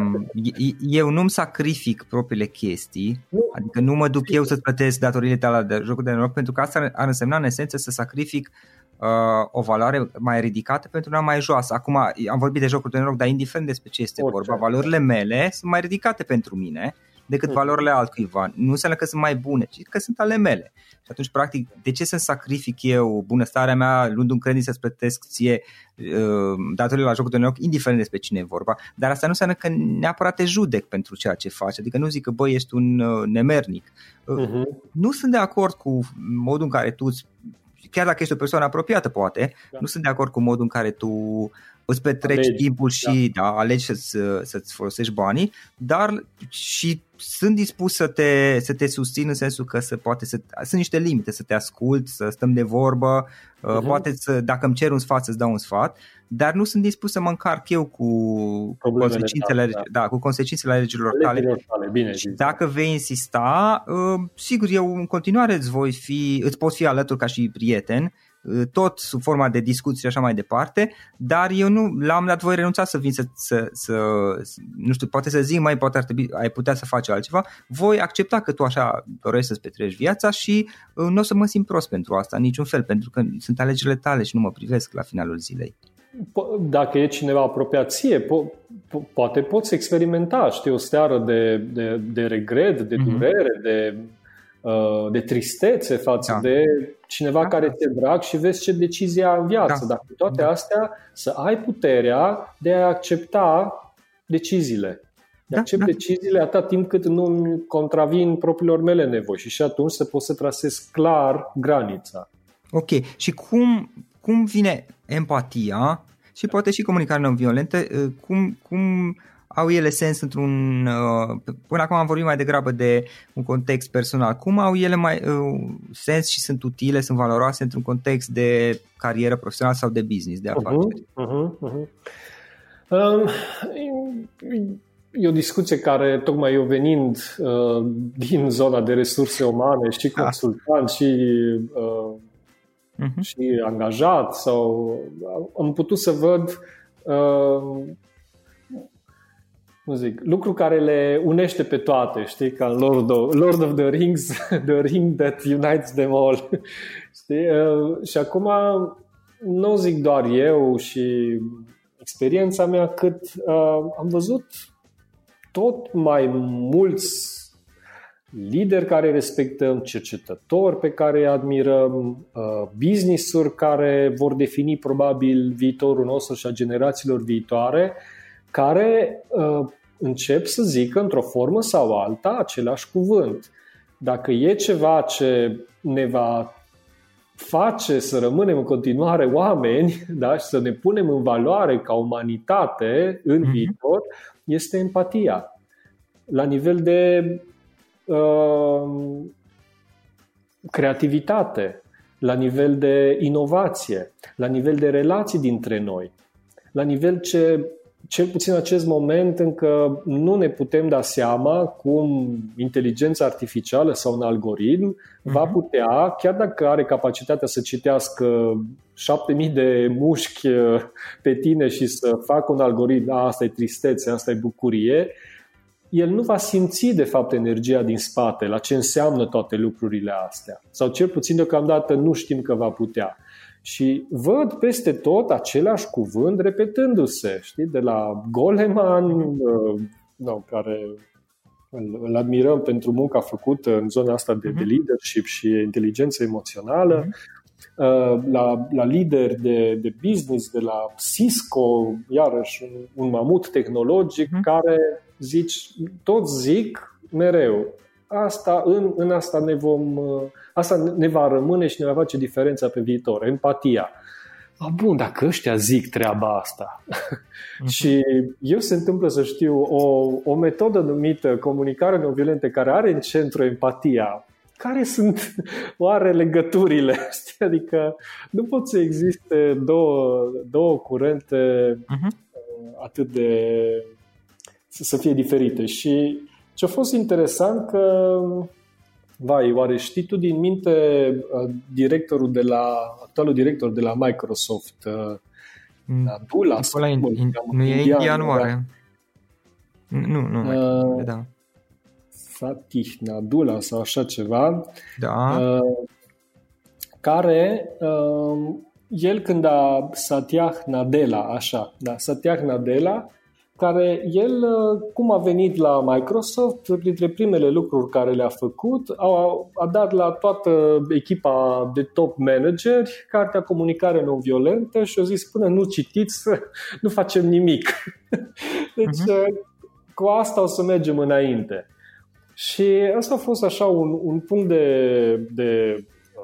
Eu nu-mi sacrific propriile chestii, nu. Adică nu mă duc eu să-ți plătesc datoriile tale de jocul de noroc, pentru că asta ar însemna în esență să sacrific uh, o valoare mai ridicată pentru una mai joasă. Acum am vorbit de jocul de noroc, dar indiferent despre ce este Orice. vorba, valorile mele sunt mai ridicate pentru mine decât valorile altcuiva. Nu înseamnă că sunt mai bune, ci că sunt ale mele. Și atunci, practic, de ce să sacrific eu bunăstarea mea luând un credit să-ți plătesc ție uh, datorile la jocul de noroc, indiferent despre cine e vorba? Dar asta nu înseamnă că neapărat te judec pentru ceea ce faci. Adică nu zic că, băi, ești un uh, nemernic. Uh, uh-huh. Nu sunt de acord cu modul în care tu, chiar dacă ești o persoană apropiată, poate, da. Nu sunt de acord cu modul în care tu îți petreci alegi. timpul și da. Da, alegi să-ți, să-ți folosești banii, dar și sunt dispus să te, să te susțin în sensul că să poate să, sunt niște limite, să te ascult, să stăm de vorbă, uh-huh. poate să, dacă îmi cer un sfat, să-ți dau un sfat, dar nu sunt dispus să mă încarc eu cu consecințele, tale, da. Da, cu consecințele alegerilor tale. tale. Bine, dacă vei insista, uh, sigur, eu în continuare îți voi fi, îți pot fi alături ca și prieten, tot sub forma de discuții și așa mai departe, dar eu nu, la un dat voi renunța să vin să, să, să, nu știu, poate să zic mai, poate ar trebui, ai putea să faci altceva, voi accepta că tu așa dorești să-ți petreci viața și nu o să mă simt prost pentru asta, în niciun fel, pentru că sunt alegerile tale și nu mă privesc la finalul zilei. Dacă e cineva apropiat ție, po- po- poate poți experimenta, știi, o steară de, de, de regret, de durere, mm-hmm. de de tristețe față da. de cineva da. care ți-e drag și vezi ce decizie ai în viață. Da. Dar cu toate da. astea să ai puterea de a accepta deciziile. De a accept da. deciziile atât timp cât nu contravin propriilor mele nevoi și și atunci să poți să trasezi clar granița. Ok. Și cum, cum vine empatia și poate și comunicarea non-violentă, cum... cum au ele sens într-un, până acum am vorbit mai degrabă de un context personal, cum au ele mai sens și sunt utile, sunt valoroase într-un context de carieră profesională sau de business, de afaceri? Uh-huh, uh-huh, uh-huh. E o discuție care, tocmai eu venind uh, din zona de resurse umane și consultant și, uh, uh-huh. și angajat, sau am putut să văd uh, nu zic, lucru care le unește pe toate, știi, ca în Lord of, Lord of the Rings, the ring that unites them all. Știi? Uh, și acum nu zic doar eu și experiența mea, cât uh, am văzut tot mai mulți lideri care respectăm, cercetători pe care îi admirăm, uh, business-uri care vor defini probabil viitorul nostru și a generațiilor viitoare, care uh, încep să zică într-o formă sau alta același cuvânt. Dacă e ceva ce ne va face să rămânem în continuare oameni, da, și să ne punem în valoare ca umanitate în mm-hmm. viitor, este empatia. La nivel de uh, creativitate, la nivel de inovație, la nivel de relații dintre noi, la nivel ce, cel puțin în acest moment, încă nu ne putem da seama cum inteligența artificială sau un algoritm uh-huh. va putea, chiar dacă are capacitatea să citească șapte mii de mușchi pe tine și să facă un algoritm, a, asta e tristețe, asta e bucurie, el nu va simți de fapt energia din spate, la ce înseamnă toate lucrurile astea. Sau cel puțin deocamdată nu știm că va putea. Și văd peste tot același cuvânt repetându-se, știi? De la Goleman, uh, no, care îl, îl admirăm pentru munca făcută în zona asta de, de leadership și inteligență emoțională, uh, la, la lideri de, de business, de la Cisco, iarăși un, un mamut tehnologic care zici, toți zic mereu, asta, în, în asta ne vom, asta ne va rămâne și ne va face diferența pe viitor, empatia. A, bun, dacă ăștia zic treaba asta. Uh-huh. Și eu se întâmplă să știu o, o metodă numită comunicare non-violentă care are în centru empatia. Care sunt oare legăturile? Știi? Adică nu pot să existe două, două curente uh-huh. atât de să, să fie diferite. Și ce a fost interesant că vai, oare știi tu din minte directorul de la actualul director de la Microsoft, Nadula? Nu e indian oare? Nu, nu, nu. Da. Satya Nadella sau așa ceva, da. care el când a Satya Nadella, așa, da, Satya Nadella, care el, cum a venit la Microsoft, printre primele lucruri care le-a făcut, a, a dat la toată echipa de top manageri cartea Comunicare non-violentă și a zis, până nu citiți, nu facem nimic. Deci, uh-huh. cu asta o să mergem înainte. Și asta a fost așa un, un punct de, de,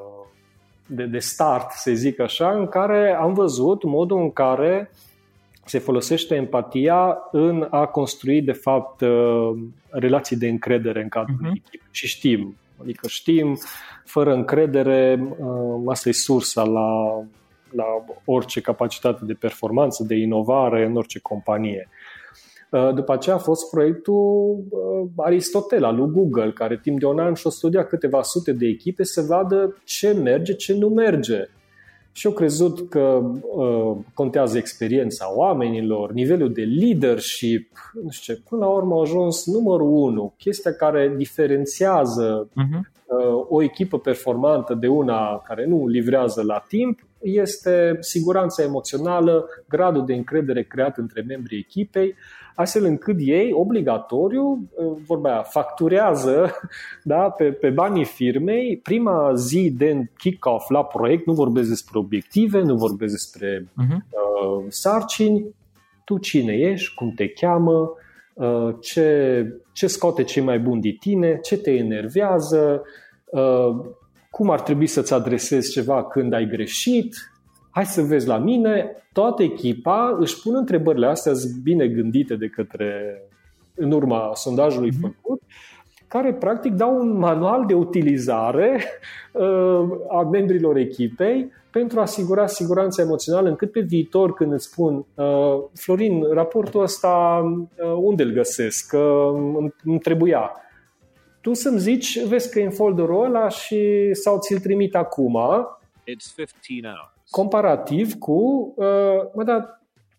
de, de start, să zic așa, în care am văzut modul în care se folosește empatia în a construi, de fapt, relații de încredere în cadrul uh-huh. echipei. Și știm, adică știm, fără încredere, asta e sursa la, la orice capacitate de performanță, de inovare în orice companie. După aceea a fost proiectul Aristotela lui Google, care timp de un an și-a studiat câteva sute de echipe să vadă ce merge, ce nu merge. Și eu crezut că uh, contează experiența oamenilor, nivelul de leadership, nu știu ce, până la urmă a ajuns numărul unu, chestia care diferențiază uh-huh. uh, o echipă performantă de una care nu livrează la timp, este siguranța emoțională, gradul de încredere creat între membrii echipei, astfel încât ei, obligatoriu, vorba aia, facturează, da, pe, pe banii firmei prima zi de kick-off la proiect, nu vorbesc despre obiective, nu vorbesc despre uh-huh. uh, sarcini, tu cine ești, cum te cheamă, uh, ce, ce scoate cei mai buni de tine, ce te enervează, uh, cum ar trebui să-ți adresezi ceva când ai greșit, hai să vezi la mine. Toată echipa își pune întrebările astea bine gândite de către, în urma sondajului mm-hmm. făcut, care practic dau un manual de utilizare uh, a membrilor echipei pentru a asigura siguranța emoțională, încât pe viitor când îți spun uh, Florin, raportul ăsta uh, unde îl găsesc? Că îmi, îmi trebuia. Tu să-mi zici, vezi că e în folderul ăla și sau ți-l trimit acum. It's fifteen hours. Comparativ cu, uh, mă, dar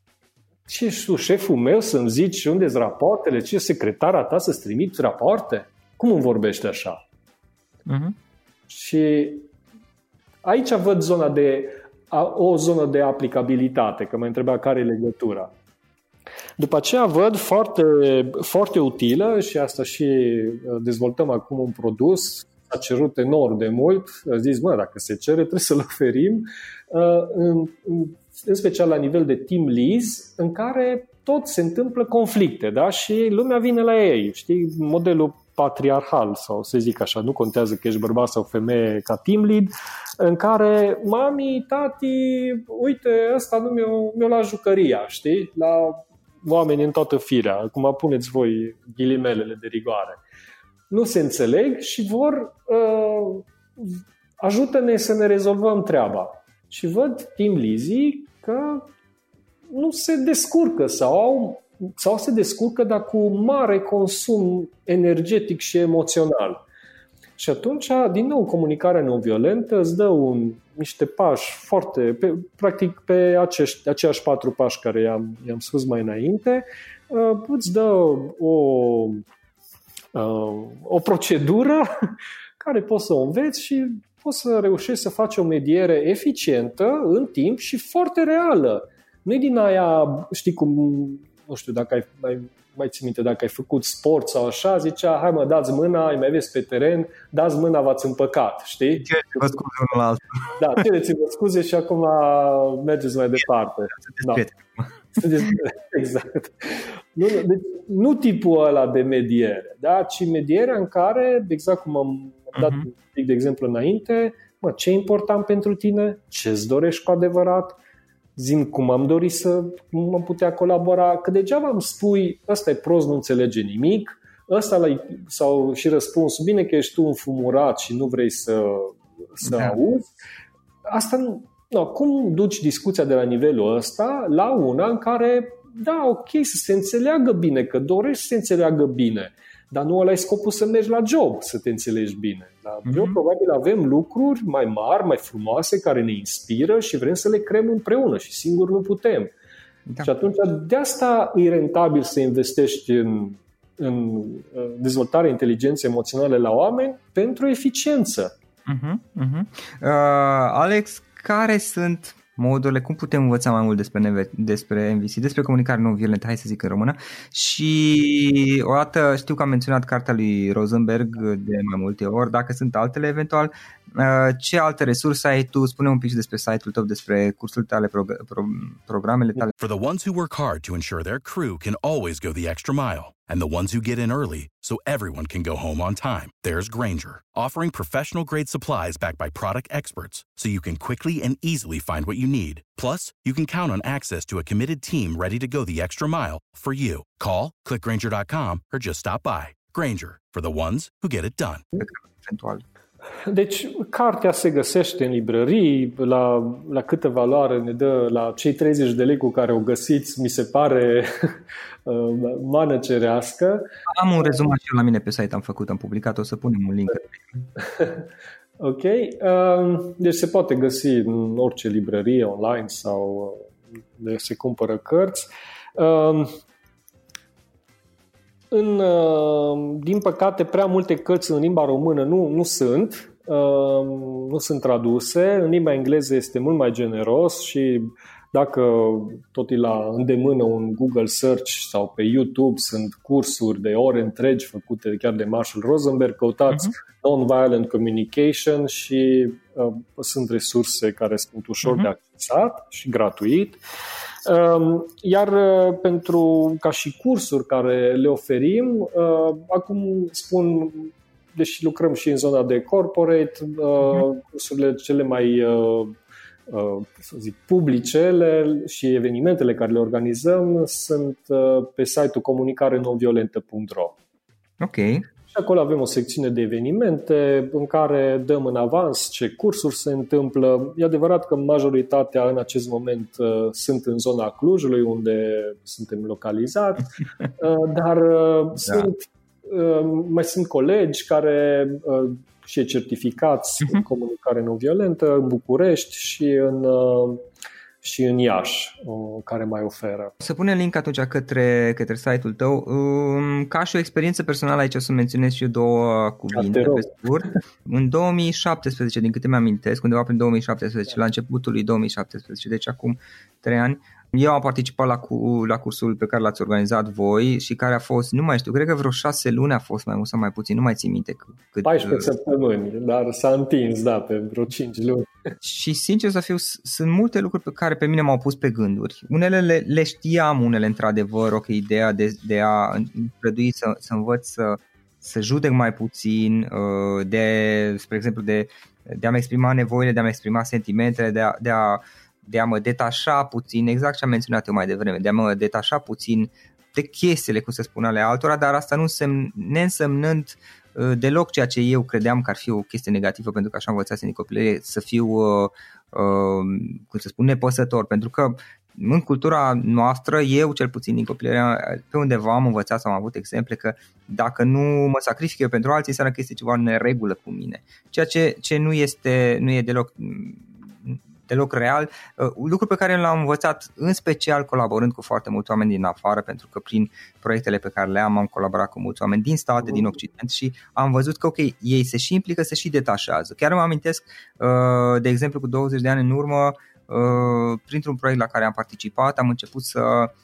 ce ești tu, șeful meu, să-mi zici unde-s rapoartele, ce secretara ta să-ți trimiți rapoarte? Cum îmi vorbești așa? Uh-huh. Și aici văd zona de, o zonă de aplicabilitate, că mă întreba care e legătura. După aceea văd foarte, foarte utilă și asta și dezvoltăm acum un produs, s-a cerut enorm de mult, a zis, mă, dacă se cere, trebuie să-l oferim, în, în special la nivel de team leads, în care tot se întâmplă conflicte, da? Și lumea vine la ei, știi, modelul patriarhal, sau să zic așa, nu contează că ești bărbat sau femeie ca team lead, în care mami, tati, uite, ăsta nu mi-o, mi-o la jucăria, știi, la oameni în toată firea, acum puneți voi ghilimelele de rigoare. Nu se înțeleg și vor uh, ajută-ne să ne rezolvăm treaba. Și văd team lead-ii că nu se descurcă sau, au, sau se descurcă, dar cu mare consum energetic și emoțional. Și atunci, din nou, comunicarea non-violentă îți dă un, niște pași foarte, pe, practic pe acești, aceiași patru pași care i-am, i-am spus mai înainte, uh, îți dă o, uh, o procedură care poți să o înveți și poți să reușești să faci o mediere eficientă în timp și foarte reală. Nu-i din aia, știi cum, nu știu dacă ai, ai mai ții minte, dacă ai făcut sport sau așa, zicea, hai mă, dați mâna, îi mai vezi pe teren, dați mâna, v-ați împăcat, știi? Cereți-vă scuze unul la altul. Da, cereți-vă scuze și acum mergeți mai departe. Da. Exact. Nu, deci, nu tipul ăla de mediere, da? Ci medierea în care, exact cum am dat uh-huh. un pic de exemplu înainte, mă, ce e important pentru tine, ce-ți dorești cu adevărat, zi-mi cum am dorit să mă putea colabora, că degeaba îmi spui, ăsta e prost, nu înțelege nimic, ăsta la, sau și răspunsul, bine că ești tu înfumurat și nu vrei să, să da. auzi. Asta nu, no, cum duci discuția de la nivelul ăsta la una în care, da, ok, să se înțeleagă bine, că dorești să se înțeleagă bine, dar nu ăla e scopul să mergi la job, să te înțelegi bine. La mm-hmm. job probabil avem lucruri mai mari, mai frumoase, care ne inspiră și vrem să le creăm împreună și singur nu putem. Da. Și atunci de asta e rentabil să investești în, în dezvoltarea inteligenței emoționale la oameni pentru eficiență. Uh-huh, uh-huh. Uh, Alex, care sunt modurile, cum putem învăța mai mult despre, despre M V C, despre comunicare non-violentă, hai să zic în română, și o dată știu că am menționat cartea lui Rosenberg de mai multe ori, dacă sunt altele eventual, ce alte resurse ai tu, spune un pic despre site-ul tău, despre cursurile tale, pro- pro- programele tale. For the ones who work hard to ensure their crew can always go the extra mile, and the ones who get in early so everyone can go home on time, there's Grainger, offering professional-grade supplies backed by product experts so you can quickly and easily find what you need. Plus, you can count on access to a committed team ready to go the extra mile for you. Call, click grainger dot com, or just stop by. Grainger, for the ones who get it done. Deci, cartea se găsește în librării, la, la câtă valoare ne dă, la cei treizeci de lei cu care o găsiți, mi se pare mană cerească. Am un rezumat și la mine pe site, am făcut, am publicat, o să punem un link. Ok, deci se poate găsi în orice librărie online sau de se cumpără cărți. În, din păcate, prea multe cărți în limba română nu, nu sunt, nu sunt traduse. În limba engleză este mult mai generos și dacă tot e la îndemână un Google Search sau pe YouTube sunt cursuri de ore întregi făcute chiar de Marshall Rosenberg, căutați uh-huh. Non-Violent Communication și uh, sunt resurse care sunt ușor uh-huh. de accesat și gratuit. Iar pentru ca și cursuri care le oferim, acum spun, deși lucrăm și în zona de corporate, cursurile cele mai să zic, publice și evenimentele care le organizăm sunt pe site-ul comunicare non-violentă punct ro. Ok. Și acolo avem o secțiune de evenimente în care dăm în avans ce cursuri se întâmplă. E adevărat că majoritatea în acest moment uh, sunt în zona Clujului, unde suntem localizați, uh, dar uh, da. sunt, uh, mai sunt colegi care uh, și certificați uh-huh. în comunicare non-violentă în București și în... Uh, și în Iași, care mai oferă. Să punem link atunci către, către site-ul tău. Ca și o experiență personală, aici o să menționez și eu două cuvinte pe scurt. În două mii șaptesprezece, din câte mi-amintesc, undeva prin două mii șaptesprezece, da. la începutul lui două mii șaptesprezece, deci acum trei ani, eu am participat la, cu, la cursul pe care l-ați organizat voi și care a fost, nu mai știu, cred că vreo șase luni a fost, mai mult sau mai puțin, nu mai țin minte. Cât, paisprezece săptămâni, dar s-a întins, da, pe vreo cinci luni. Și sincer să fiu, sunt multe lucruri pe care pe mine m-au pus pe gânduri. Unele le, le știam, unele într-adevăr, ok, ideea de, de a împrădui să, să învăț să, să judec mai puțin, de, spre exemplu, de, de a-mi exprima nevoile, de a-mi exprima sentimentele, de a, de a de a mă detașa puțin, exact ce am menționat eu mai devreme, de a mă detașa puțin de chestiile, cum se spune, ale altora, dar asta nu însemn, neînsemnând uh, deloc ceea ce eu credeam că ar fi o chestie negativă, pentru că așa am învățat în copilărie, să fiu, uh, uh, cum se spune, nepăsător, pentru că în cultura noastră, eu cel puțin din copilărie, pe undeva am învățat sau am avut exemple că dacă nu mă sacrific eu pentru alții, înseamnă că este ceva în neregulă cu mine, ceea ce, ce nu este, nu e deloc deloc real, lucru pe care l-am învățat în special colaborând cu foarte mulți oameni din afară, pentru că prin proiectele pe care le-am am colaborat cu mulți oameni din state, din Occident și am văzut că ok, ei se și implică, se și detașează. Chiar mă amintesc, de exemplu, cu douăzeci de ani în urmă, printr-un proiect la care am participat, am început să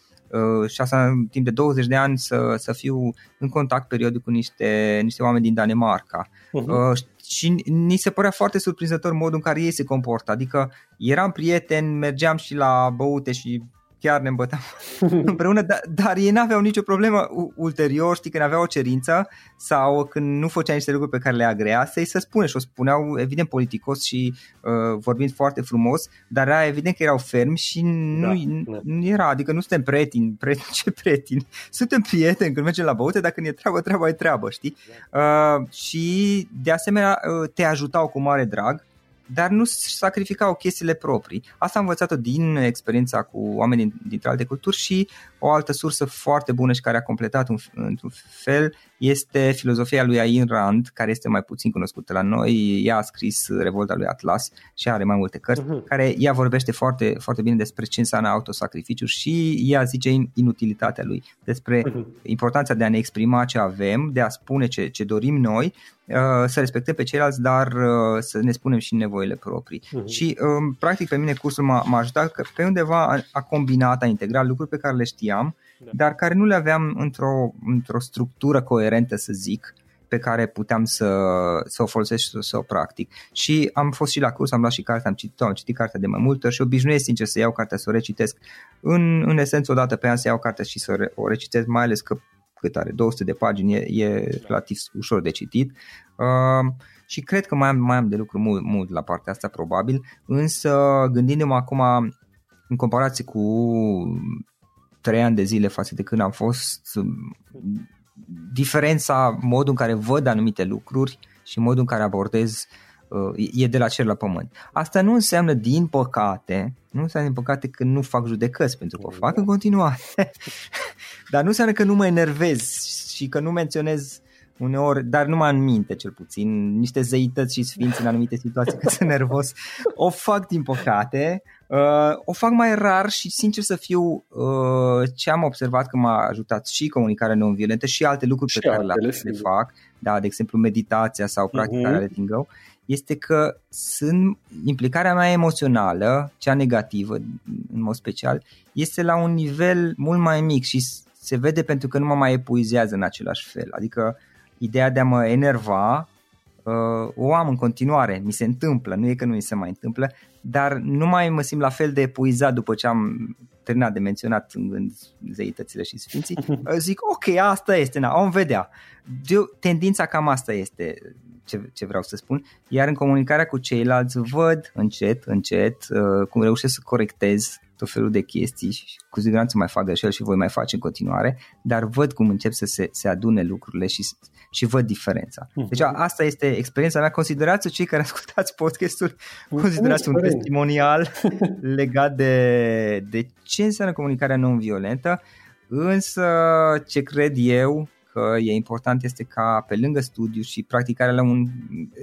și asta în timp de douăzeci de ani să, să fiu în contact periodic cu niște, niște oameni din Danemarca. Uh-huh. Și ni se părea foarte surprinzător modul în care ei se comportă. Adică eram prieteni, mergeam și la băute și chiar ne îmbăteam împreună, dar, dar ei n-aveau nicio problemă ulterior, știi, când aveau o cerință sau când nu făceau niște lucruri pe care le agrea, să-i se spune și o spuneau evident politicos și uh, vorbind foarte frumos, dar era evident că erau fermi și nu, da, nu era, adică nu suntem prieteni, prieteni, ce prieteni, suntem prieteni când mergem la băute, dacă când e treabă, treaba e treabă, știi? Uh, și de asemenea uh, te ajutau cu mare drag, dar nu sacrificau chestiile proprii. Asta am învățat-o din experiența cu oameni din, dintre alte culturi și o altă sursă foarte bună și care a completat un, într-un fel este filozofia lui Ayn Rand, care este mai puțin cunoscută la noi. Ea a scris Revolta lui Atlas și are mai multe cărți, uh-huh. care ea vorbește foarte, foarte bine despre ce înseamnă autosacrificiu și ea zice inutilitatea lui, despre uh-huh. importanța de a ne exprima ce avem, de a spune ce, ce dorim noi, să respectăm pe ceilalți, dar să ne spunem și nevoile proprii. Uh-huh. Și practic pe mine cursul m-a, m-a ajutat că pe undeva a, a combinat, a integrat lucruri pe care le știam, da. dar care nu le aveam într-o, într-o structură coerentă, să zic, pe care puteam să, să o folosesc și să, să o practic. Și am fost și la curs, am luat și cartea, am citit, am citit cartea de mai multe ori și obișnuiesc sincer să iau cartea, să o recitesc. În, în esență, o dată pe an să iau cartea și să o recitesc, mai ales că cât are, două sute de pagini, e, e relativ ușor de citit. Uh, și cred că mai am, mai am de lucru mult, mult la partea asta probabil, însă gândindu-mă acum în comparație cu trei ani de zile față de când am fost, diferența, modul în care văd anumite lucruri și modul în care abordez uh, e de la cer la pământ. Asta nu înseamnă din păcate, nu înseamnă din păcate că nu fac judecăți, pentru că o fac în continuare, dar nu înseamnă că nu mă enervez și că nu menționez uneori, dar numai în minte cel puțin, niște zeități și sfinți în anumite situații că sunt nervos. O fac din păcate, uh, o fac mai rar și sincer să fiu, uh, ce am observat că m-a ajutat și comunicarea non-violentă și alte lucruri și pe care le, le fac, da, de exemplu meditația sau practicarea uh-huh. letting go, este că sunt, implicarea mea emoțională, cea negativă în mod special, este la un nivel mult mai mic și se vede pentru că nu mă mai epuizează în același fel. Adică ideea de a mă enerva uh, o am în continuare, mi se întâmplă, nu e că nu mi se mai întâmplă, dar nu mai mă simt la fel de epuizat după ce am terminat de menționat în gând zeitățile și sfinții. Zic, ok, asta este, na, om vedea. De, tendința cam asta este ce, ce vreau să spun, iar în comunicarea cu ceilalți văd încet, încet uh, cum reușesc să corectez tot felul de chestii și cu siguranță mai fac greșeli și voi mai face în continuare, dar văd cum încep să se, se adune lucrurile și, și văd diferența. Deci asta este experiența mea. Considerați-o, cei care ascultați podcastul, considerați un testimonial legat de, de ce înseamnă comunicarea non-violentă, însă ce cred eu că e important este ca pe lângă studiu și practicarea la un...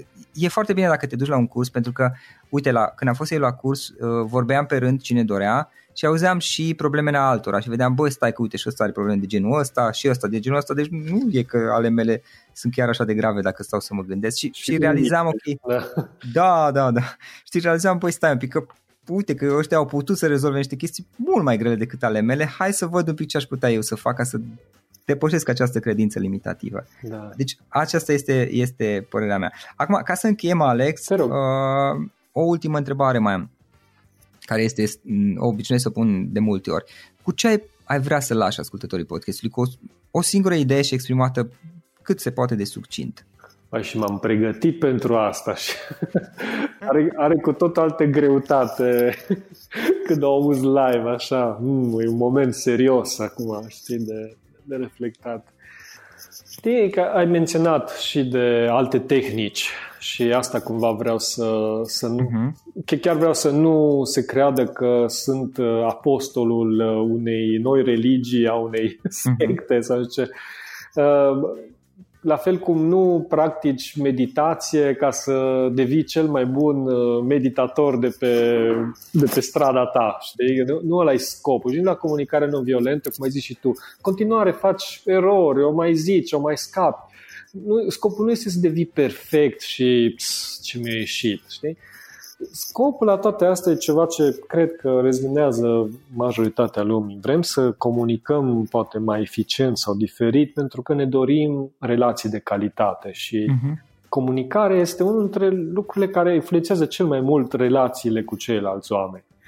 E foarte bine dacă te duci la un curs, pentru că, uite, la, când am fost eu la curs, vorbeam pe rând cine dorea și auzeam și problemele altora și vedeam, băi, stai că uite și ăsta are probleme de genul ăsta și ăsta de genul ăsta, deci nu e că ale mele sunt chiar așa de grave dacă stau să mă gândesc și, și, și realizam, ok, da, da, da, știi, realizam, băi, stai un pic, că uite că ăștia au putut să rezolve niște chestii mult mai grele decât ale mele, hai să văd un pic ce aș putea eu să fac ca să depășesc această credință limitativă. Da. Deci aceasta este, este părerea mea. Acum, ca să încheiem, Alex, uh, o ultimă întrebare mai am, care este, o obișnuiesc să pun de multe ori. Cu ce ai, ai vrea să lași ascultătorii podcastului? Cu o, o singură idee și exprimată cât se poate de succint. Păi și m-am pregătit pentru asta și are, are cu tot altă greutate când o auzi live, așa, mm, e un moment serios acum, știi, de, de reflectat. Știi că ai menționat și de alte tehnici și asta cumva vreau să, să nu, uh-huh. chiar vreau să nu se creadă că sunt apostolul unei noi religii, a unei secte uh-huh. sau ce. La fel cum nu practici meditație ca să devii cel mai bun meditator de pe, de pe strada ta, știi? Nu, nu ăla e scopul. Și la comunicare non-violentă, cum ai zis și tu, continuare faci erori, o mai zici, o mai scapi. Nu, scopul nu este să devii perfect și pss, ce mi-a ieșit, știi? Scopul la toate astea e ceva ce cred că rezminează majoritatea lumii. Vrem să comunicăm poate mai eficient sau diferit pentru că ne dorim relații de calitate și uh-huh. comunicarea este unul dintre lucrurile care influențează cel mai mult relațiile cu ceilalți oameni.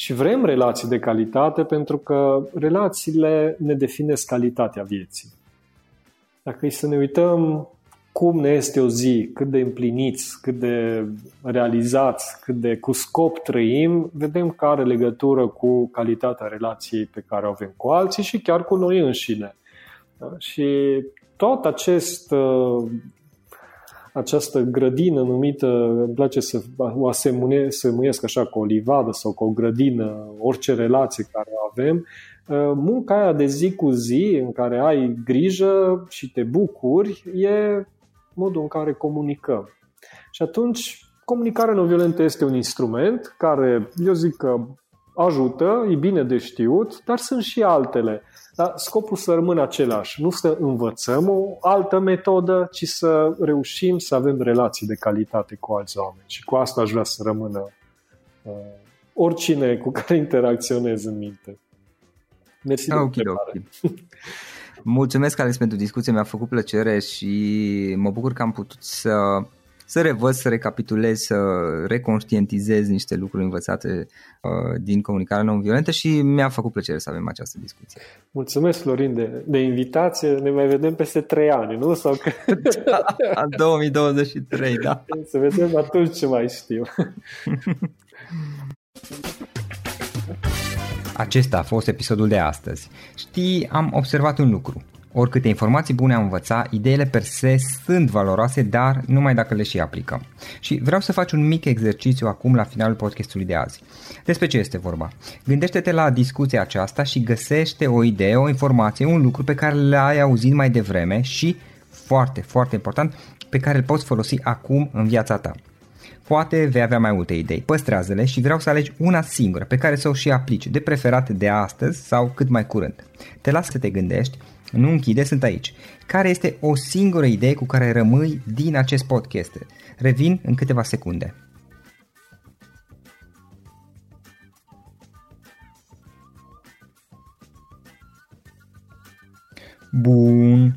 Și vrem relații de calitate pentru că relațiile ne definesc calitatea vieții. Dacă e să ne uităm cum ne este o zi, cât de împliniți, cât de realizați, cât de cu scop trăim, vedem că are legătură cu calitatea relației pe care o avem cu alții și chiar cu noi înșine. Da? Și tot acest, această grădină numită, îmi place să o asemuiesc așa cu o livadă sau cu o grădină, orice relație care o avem, munca aia de zi cu zi în care ai grijă și te bucuri e modul în care comunicăm. Și atunci comunicarea non-violentă este un instrument care, eu zic că ajută, e bine de știut, dar sunt și altele. Dar scopul să rămână același, nu să învățăm o altă metodă, ci să reușim să avem relații de calitate cu alți oameni. Și cu asta aș vrea să rămână uh, oricine cu care interacționez în minte. Mersi de întrebare. Mulțumesc, Alex, pentru discuție, mi-a făcut plăcere și mă bucur că am putut să, să revăd, să recapitulez, să reconștientizez niște lucruri învățate uh, din comunicarea non-violentă și mi-a făcut plăcere să avem această discuție. Mulțumesc, Florin, de, de invitație. Ne mai vedem peste trei ani, nu? Sau că... Da, două mii douăzeci și trei, da. Să vedem atunci ce mai știu. Acesta a fost episodul de astăzi. Știi, am observat un lucru. Oricâte informații bune am învățat, ideile per se sunt valoroase, dar numai dacă le și aplicăm. Și vreau să faci un mic exercițiu acum la finalul podcastului de azi. Despre ce este vorba? Gândește-te la discuția aceasta și găsește o idee, o informație, un lucru pe care l-ai auzit mai devreme și, foarte, foarte important, pe care îl poți folosi acum în viața ta. Poate vei avea mai multe idei, păstrează-le și vreau să alegi una singură pe care să o și aplici, de preferat de astăzi sau cât mai curând. Te las să te gândești, nu închide, sunt aici. Care este o singură idee cu care rămâi din acest podcast? Revin în câteva secunde. Bun.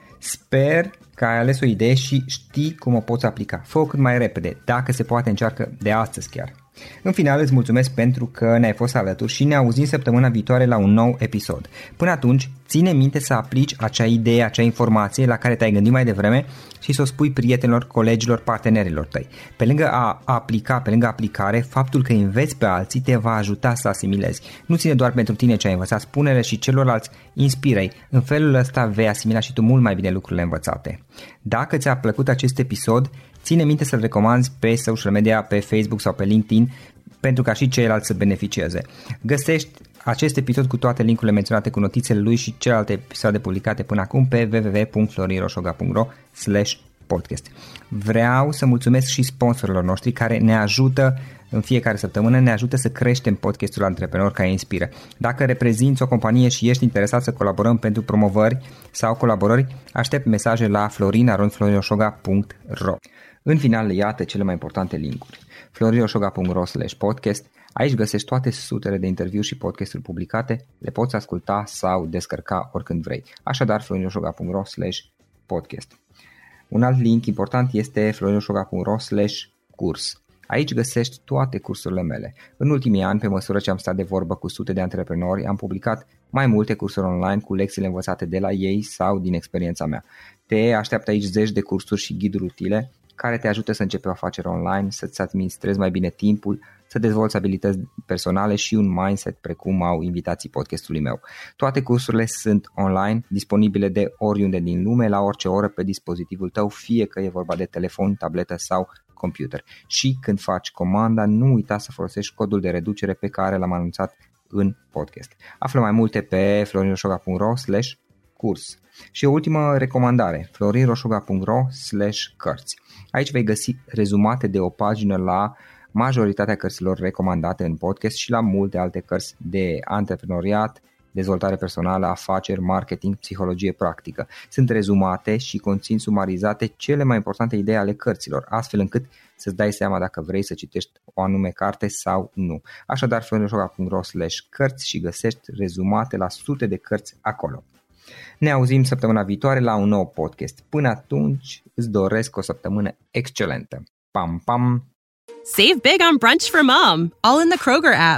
Sper că ai ales o idee și știi cum o poți aplica. Fă-o cât mai repede, dacă se poate încearcă de astăzi chiar. În final îți mulțumesc pentru că ne-ai fost alături și ne auzim săptămâna viitoare la un nou episod. Până atunci, ține minte să aplici acea idee, acea informație la care te-ai gândit mai devreme și să o spui prietenilor, colegilor, partenerilor tăi. Pe lângă a aplica, pe lângă aplicare, faptul că înveți pe alții te va ajuta să asimilezi. Nu ține doar pentru tine ce ai învățat, spune-le și celorlalți, inspiră-i. În felul ăsta vei asimila și tu mult mai bine lucrurile învățate. Dacă ți-a plăcut acest episod, ține minte să-l recomanzi pe social media, pe Facebook sau pe LinkedIn, pentru ca și ceilalți să beneficieze. Găsești acest episod cu toate linkurile menționate cu notițele lui și celelalte episoade publicate până acum pe w w w punct florin roșoga punct ro slash podcast. Vreau să mulțumesc și sponsorilor noștri care ne ajută în fiecare săptămână, ne ajută să creștem podcastul Antreprenori care inspiră. Dacă reprezinți o companie și ești interesat să colaborăm pentru promovări sau colaborări, aștept mesaje la florin arond florin roșoga punct ro. În final, iată cele mai importante linkuri. florin roșoga punct ro slash podcast. Aici găsești toate sutele de interviuri și podcasturi publicate, le poți asculta sau descărca oricând vrei. Așadar, florin roșoga punct ro slash podcast. Un alt link important este florin roșoga punct ro slash curs. Aici găsești toate cursurile mele. În ultimii ani, pe măsură ce am stat de vorbă cu sute de antreprenori, am publicat mai multe cursuri online cu lecțiile învățate de la ei sau din experiența mea. Te așteaptă aici zeci de cursuri și ghiduri utile care te ajută să începi o afacere online, să-ți administrezi mai bine timpul, să dezvolți abilități personale și un mindset precum au invitații podcastului meu. Toate cursurile sunt online, disponibile de oriunde din lume, la orice oră pe dispozitivul tău, fie că e vorba de telefon, tabletă sau computer. Și când faci comanda, nu uita să folosești codul de reducere pe care l-am anunțat în podcast. Află mai multe pe florin roșoga punct ro slash curs. Și o ultimă recomandare, florin roșoga punct ro slash cărți. Aici vei găsi rezumate de o pagină la majoritatea cărților recomandate în podcast și la multe alte cărți de antreprenoriat, dezvoltare personală, afaceri, marketing, psihologie practică. Sunt rezumate și conțin sumarizate cele mai importante idei ale cărților, astfel încât să-ți dai seama dacă vrei să citești o anume carte sau nu. Așadar, florin roșoga punct ro slash cărți și găsești rezumate la sute de cărți acolo. Ne auzim săptămâna viitoare la un nou podcast. Până atunci, îți doresc o săptămână excelentă. Pam, pam! Save big on brunch for mom, all in the Kroger app.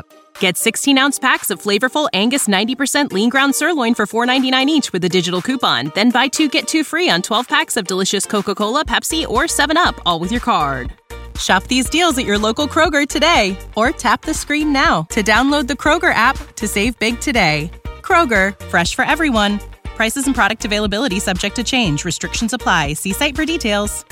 Get sixteen-ounce packs of flavorful Angus ninety percent lean ground sirloin for four ninety-nine each with a digital coupon. Then buy two, get two free on twelve packs of delicious Coca-Cola, Pepsi, or seven up, all with your card. Shop these deals at your local Kroger today, or tap the screen now to download the Kroger app to save big today. Kroger, fresh for everyone. Prices and product availability subject to change. Restrictions apply. See site for details.